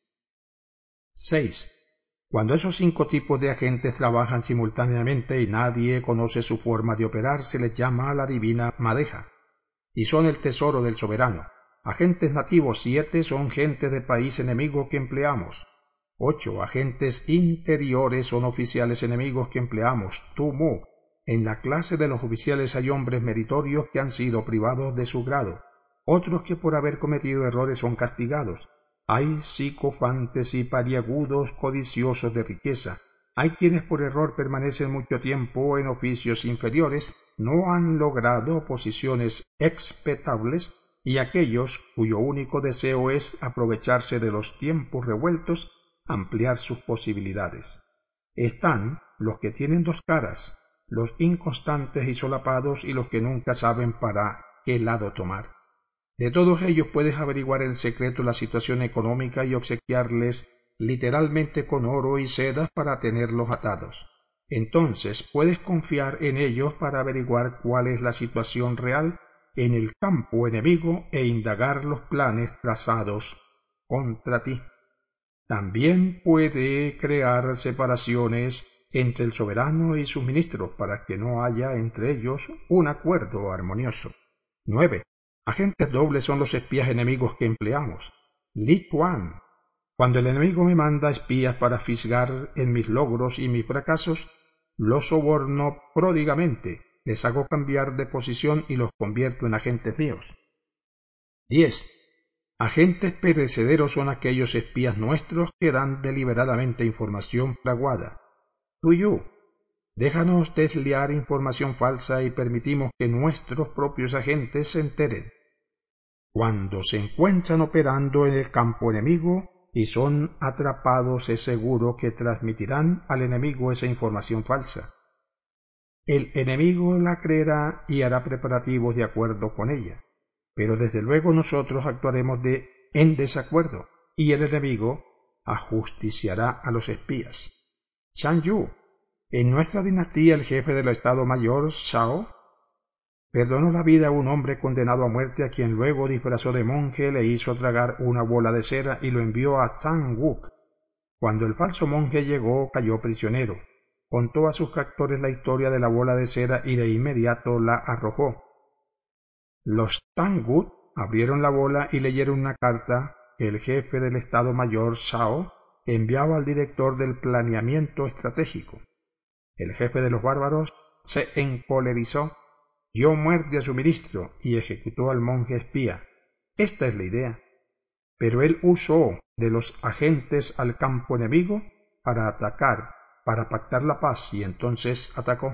6. Cuando esos 5 tipos de agentes trabajan simultáneamente y nadie conoce su forma de operar, se les llama la divina madeja, y son el tesoro del soberano. Agentes nativos 7 son gente de país enemigo que empleamos. 8. Agentes interiores son oficiales enemigos que empleamos. Tumu. En la clase de los oficiales hay hombres meritorios que han sido privados de su grado, otros que por haber cometido errores son castigados. Hay psicofantes y pariagudos codiciosos de riqueza. Hay quienes por error permanecen mucho tiempo en oficios inferiores, no han logrado posiciones expectables, y aquellos cuyo único deseo es aprovecharse de los tiempos revueltos, ampliar sus posibilidades. Están los que tienen 2 caras, los inconstantes y solapados y los que nunca saben para qué lado tomar. De todos ellos puedes averiguar en secreto la situación económica y obsequiarles literalmente con oro y sedas para tenerlos atados. Entonces puedes confiar en ellos para averiguar cuál es la situación real en el campo enemigo e indagar los planes trazados contra ti. También puede crear separaciones entre el soberano y sus ministros para que no haya entre ellos un acuerdo armonioso. 9. Agentes dobles son los espías enemigos que empleamos. Li Tuan. Cuando el enemigo me manda espías para fisgar en mis logros y mis fracasos, los soborno pródigamente, les hago cambiar de posición y los convierto en agentes míos. 10. Agentes perecederos son aquellos espías nuestros que dan deliberadamente información fraguada. Tuyu. Déjanos desliar información falsa y permitimos que nuestros propios agentes se enteren. Cuando se encuentran operando en el campo enemigo y son atrapados, es seguro que transmitirán al enemigo esa información falsa. El enemigo la creerá y hará preparativos de acuerdo con ella, pero desde luego nosotros actuaremos en desacuerdo, y el enemigo ajusticiará a los espías. Shan Yu. En nuestra dinastía el jefe del Estado Mayor, Shao, perdonó la vida a un hombre condenado a muerte a quien luego disfrazó de monje, le hizo tragar una bola de cera y lo envió a Zhang-Wuk. Cuando el falso monje llegó, cayó prisionero. Contó a sus captores la historia de la bola de cera y de inmediato la arrojó. Los Zhang-Wuk abrieron la bola y leyeron una carta que el jefe del Estado Mayor, Shao, enviaba al director del planeamiento estratégico. El jefe de los bárbaros se encolerizó, dio muerte a su ministro y ejecutó al monje espía. Esta es la idea. Pero él usó de los agentes al campo enemigo para atacar, para pactar la paz, y entonces atacó.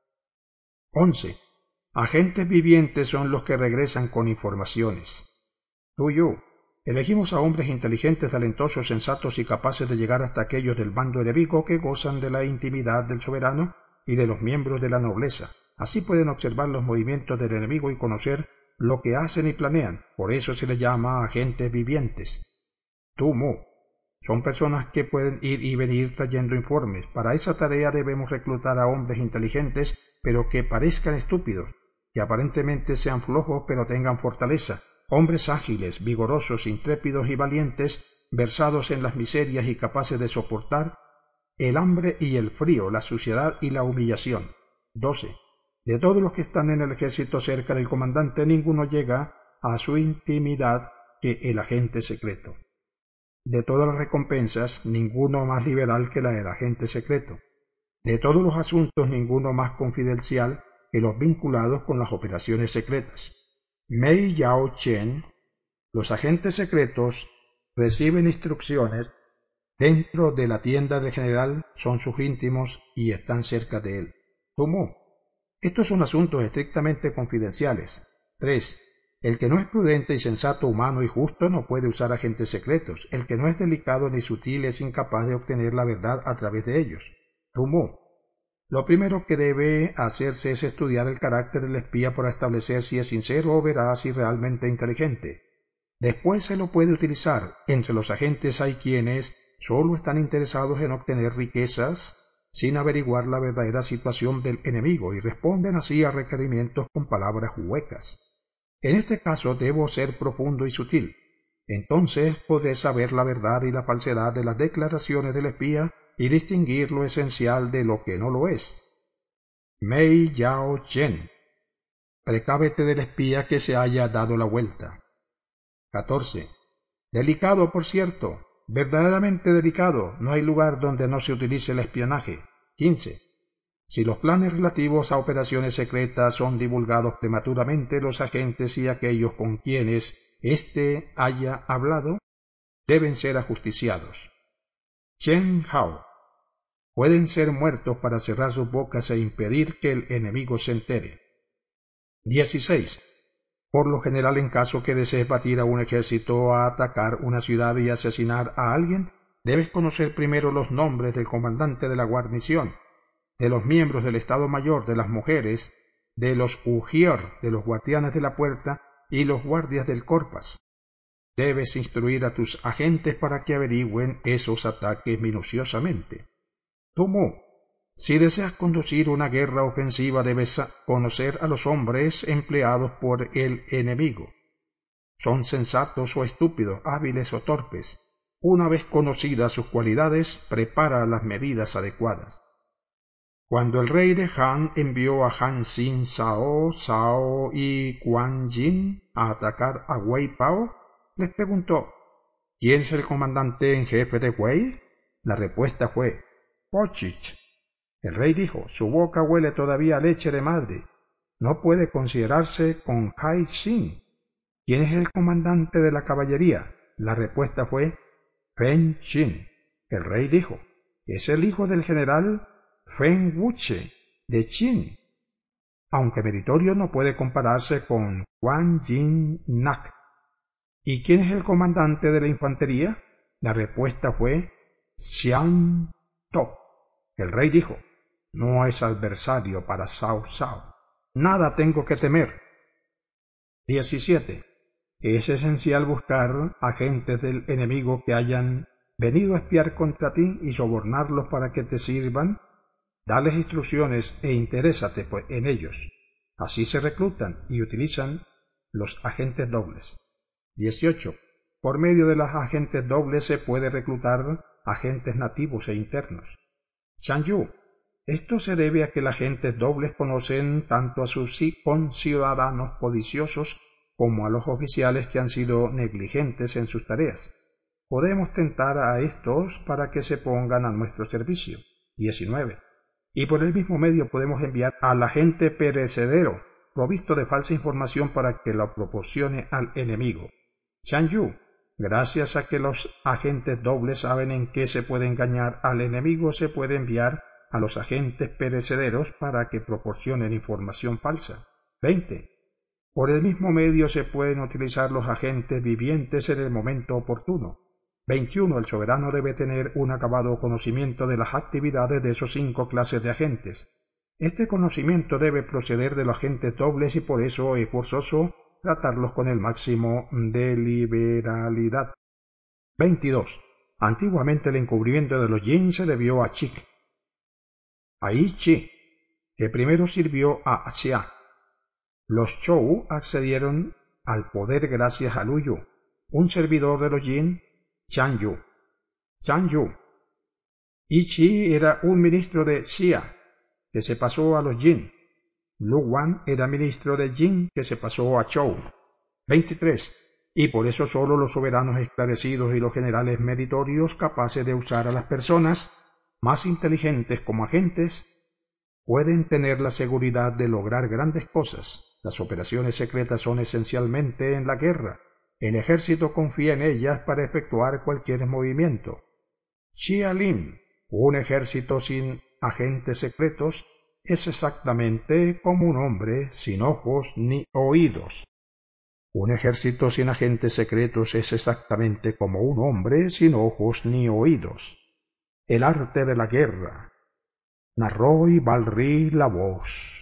11. Agentes vivientes son los que regresan con informaciones. Tú y yo elegimos a hombres inteligentes, talentosos, sensatos y capaces de llegar hasta aquellos del bando enemigo que gozan de la intimidad del soberano y de los miembros de la nobleza. Así pueden observar los movimientos del enemigo y conocer lo que hacen y planean. Por eso se les llama agentes vivientes. Tumu. Son personas que pueden ir y venir trayendo informes. Para esa tarea debemos reclutar a hombres inteligentes, pero que parezcan estúpidos, que aparentemente sean flojos, pero tengan fortaleza. Hombres ágiles, vigorosos, intrépidos y valientes, versados en las miserias y capaces de soportar el hambre y el frío, la suciedad y la humillación. 12. De todos los que están en el ejército cerca del comandante, ninguno llega a su intimidad que el agente secreto. De todas las recompensas, ninguno más liberal que la del agente secreto. De todos los asuntos, ninguno más confidencial que los vinculados con las operaciones secretas. Mei Yao Chen. Los agentes secretos reciben instrucciones dentro de la tienda del general, son sus íntimos y están cerca de él. Tumu. Estos son asuntos estrictamente confidenciales. 3. El que no es prudente y sensato, humano y justo no puede usar agentes secretos. El que no es delicado ni sutil es incapaz de obtener la verdad a través de ellos. Tumu. Lo primero que debe hacerse es estudiar el carácter del espía para establecer si es sincero o veraz y realmente inteligente. Después se lo puede utilizar. Entre los agentes hay quienes solo están interesados en obtener riquezas sin averiguar la verdadera situación del enemigo y responden así a requerimientos con palabras huecas. En este caso debo ser profundo y sutil. Entonces podré saber la verdad y la falsedad de las declaraciones del espía y distinguir lo esencial de lo que no lo es. Mei Yao Chen. Precávete del espía que se haya dado la vuelta. 14. Delicado, por cierto, verdaderamente delicado, no hay lugar donde no se utilice el espionaje. 15. Si los planes relativos a operaciones secretas son divulgados prematuramente, los agentes y aquellos con quienes éste haya hablado deben ser ajusticiados. Chen Hao. Pueden ser muertos para cerrar sus bocas e impedir que el enemigo se entere. 16. Por lo general, en caso que desees batir a un ejército a atacar una ciudad y asesinar a alguien, debes conocer primero los nombres del comandante de la guarnición, de los miembros del Estado Mayor, de las mujeres, de los ujier, de los guardianes de la puerta y los guardias del corpas. Debes instruir a tus agentes para que averigüen esos ataques minuciosamente. Tumu. Si deseas conducir una guerra ofensiva, debes conocer a los hombres empleados por el enemigo. ¿Son sensatos o estúpidos, hábiles o torpes? Una vez conocidas sus cualidades, prepara las medidas adecuadas. Cuando el rey de Han envió a Han Xin, Cao y Quan Yin a atacar a Wei Pao, les preguntó: ¿quién es el comandante en jefe de Wei? La respuesta fue: Pochich. El rey dijo: su boca huele todavía a leche de madre. No puede considerarse con Hai Xin. ¿Quién es el comandante de la caballería? La respuesta fue: Feng Xin. El rey dijo: es el hijo del general Feng Wuche de Qin. Aunque meritorio, no puede compararse con Quan Yin Nak. ¿Y quién es el comandante de la infantería? La respuesta fue: Xiang To. El rey dijo: no es adversario para Cao Cao. Nada tengo que temer. 17. Es esencial buscar agentes del enemigo que hayan venido a espiar contra ti y sobornarlos para que te sirvan. Dales instrucciones e interésate en ellos. Así se reclutan y utilizan los agentes dobles. 18. Por medio de los agentes dobles se puede reclutar agentes nativos e internos. Shan Yu. Esto se debe a que los agentes dobles conocen tanto a sus conciudadanos codiciosos como a los oficiales que han sido negligentes en sus tareas. Podemos tentar a estos para que se pongan a nuestro servicio. 19. Y por el mismo medio podemos enviar al agente perecedero, provisto de falsa información, para que la proporcione al enemigo. Shan Yu. Gracias a que los agentes dobles saben en qué se puede engañar al enemigo, se puede enviar a los agentes perecederos para que proporcionen información falsa. 20. Por el mismo medio se pueden utilizar los agentes vivientes en el momento oportuno. 21. El soberano debe tener un acabado conocimiento de las actividades de esos 5 clases de agentes. Este conocimiento debe proceder de los agentes dobles y por eso es forzoso tratarlos con el máximo de liberalidad. 22. Antiguamente el encubrimiento de los Yin se debió a Chik, a Chi, que primero sirvió a Xia. Los Chou accedieron al poder gracias a Lu Yu, un servidor de los Yin, Chan Yu. Chan Yu. Yi Chi era un ministro de Xia, que se pasó a los Yin. Lu Wan era ministro de Jin, que se pasó a Chou. 23. Y por eso solo los soberanos esclarecidos y los generales meritorios, capaces de usar a las personas más inteligentes como agentes, pueden tener la seguridad de lograr grandes cosas. Las operaciones secretas son esencialmente en la guerra. El ejército confía en ellas para efectuar cualquier movimiento. Xia Lin, un ejército sin agentes secretos, es exactamente como un hombre sin ojos ni oídos. Un ejército sin agentes secretos es exactamente como un hombre sin ojos ni oídos. El arte de la guerra. Narró y Balri la voz.